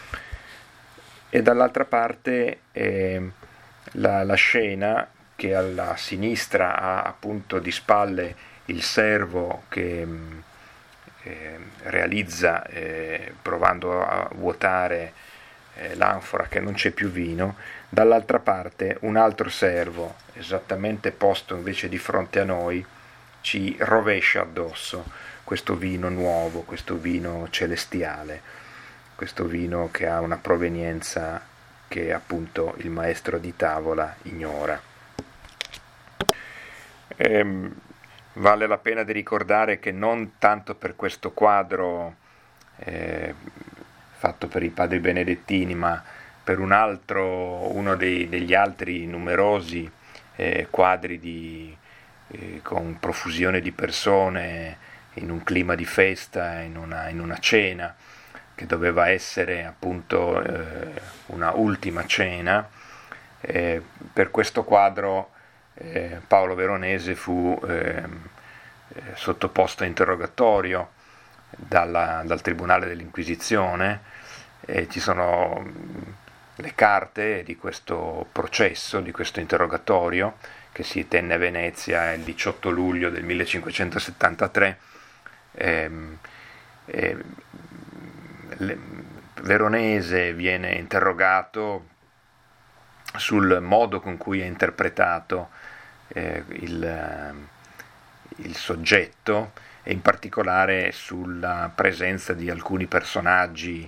e dall'altra parte la scena, che alla sinistra ha appunto di spalle il servo che realizza, provando a vuotare l'anfora, che non c'è più vino, dall'altra parte un altro servo, esattamente posto invece di fronte a noi, ci rovescia addosso questo vino nuovo, questo vino celestiale, questo vino che ha una provenienza che appunto il maestro di tavola ignora. Vale la pena di ricordare che non tanto per questo quadro fatto per i padri benedettini, ma per uno degli altri numerosi quadri con profusione di persone in un clima di festa, in una cena che doveva essere appunto una ultima cena, per questo quadro Paolo Veronese fu sottoposto a interrogatorio dal Tribunale dell'Inquisizione, e ci sono le carte di questo processo, di questo interrogatorio, che si tenne a Venezia il 18 luglio del 1573. Veronese viene interrogato sul modo con cui è interpretato il soggetto, e in particolare sulla presenza di alcuni personaggi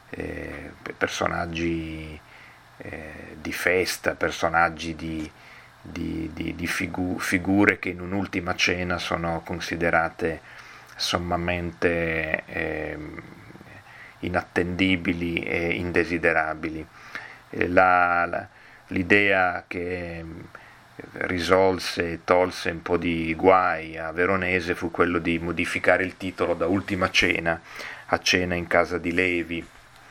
di festa, personaggi di figure che in un'ultima cena sono considerate sommamente inattendibili e indesiderabili. L'idea che risolse e tolse un po' di guai a Veronese fu quello di modificare il titolo da Ultima Cena a Cena in casa di Levi.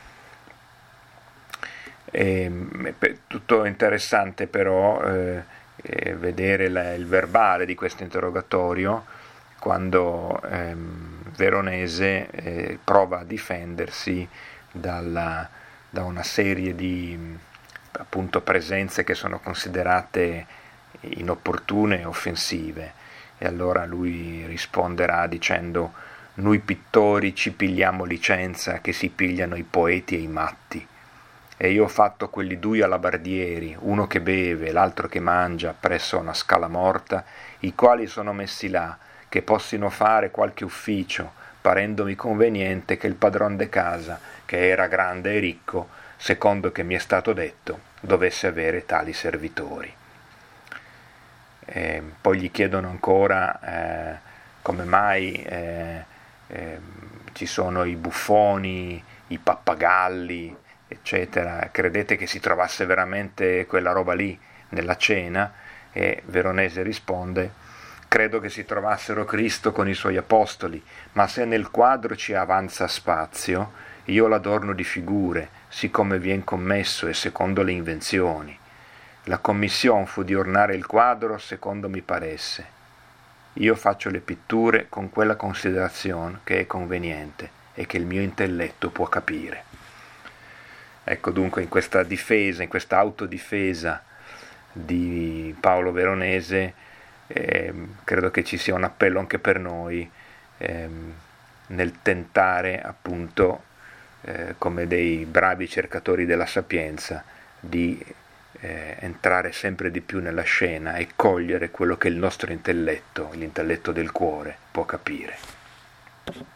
Tutto interessante però vedere il verbale di questo interrogatorio, quando Veronese prova a difendersi da una serie di appunto presenze che sono considerate inopportune e offensive, e allora lui risponderà dicendo: noi pittori ci pigliamo licenza che si pigliano i poeti e i matti, e io ho fatto quelli due alabardieri, uno che beve, l'altro che mangia presso una scala morta, i quali sono messi là, che possino fare qualche ufficio, parendomi conveniente che il padron de casa, che era grande e ricco, secondo che mi è stato detto, dovesse avere tali servitori. Poi gli chiedono ancora come mai ci sono i buffoni, i pappagalli, eccetera. Credete che si trovasse veramente quella roba lì nella cena? E Veronese risponde: credo che si trovassero Cristo con i suoi apostoli, ma se nel quadro ci avanza spazio, io l'adorno di figure, siccome vien commesso e secondo le invenzioni. La commissione fu di ornare il quadro secondo mi paresse. Io faccio le pitture con quella considerazione che è conveniente e che il mio intelletto può capire. Ecco dunque, in questa difesa, in questa autodifesa di Paolo Veronese, credo che ci sia un appello anche per noi nel tentare appunto come dei bravi cercatori della sapienza di entrare sempre di più nella scena e cogliere quello che il nostro intelletto, l'intelletto del cuore, può capire.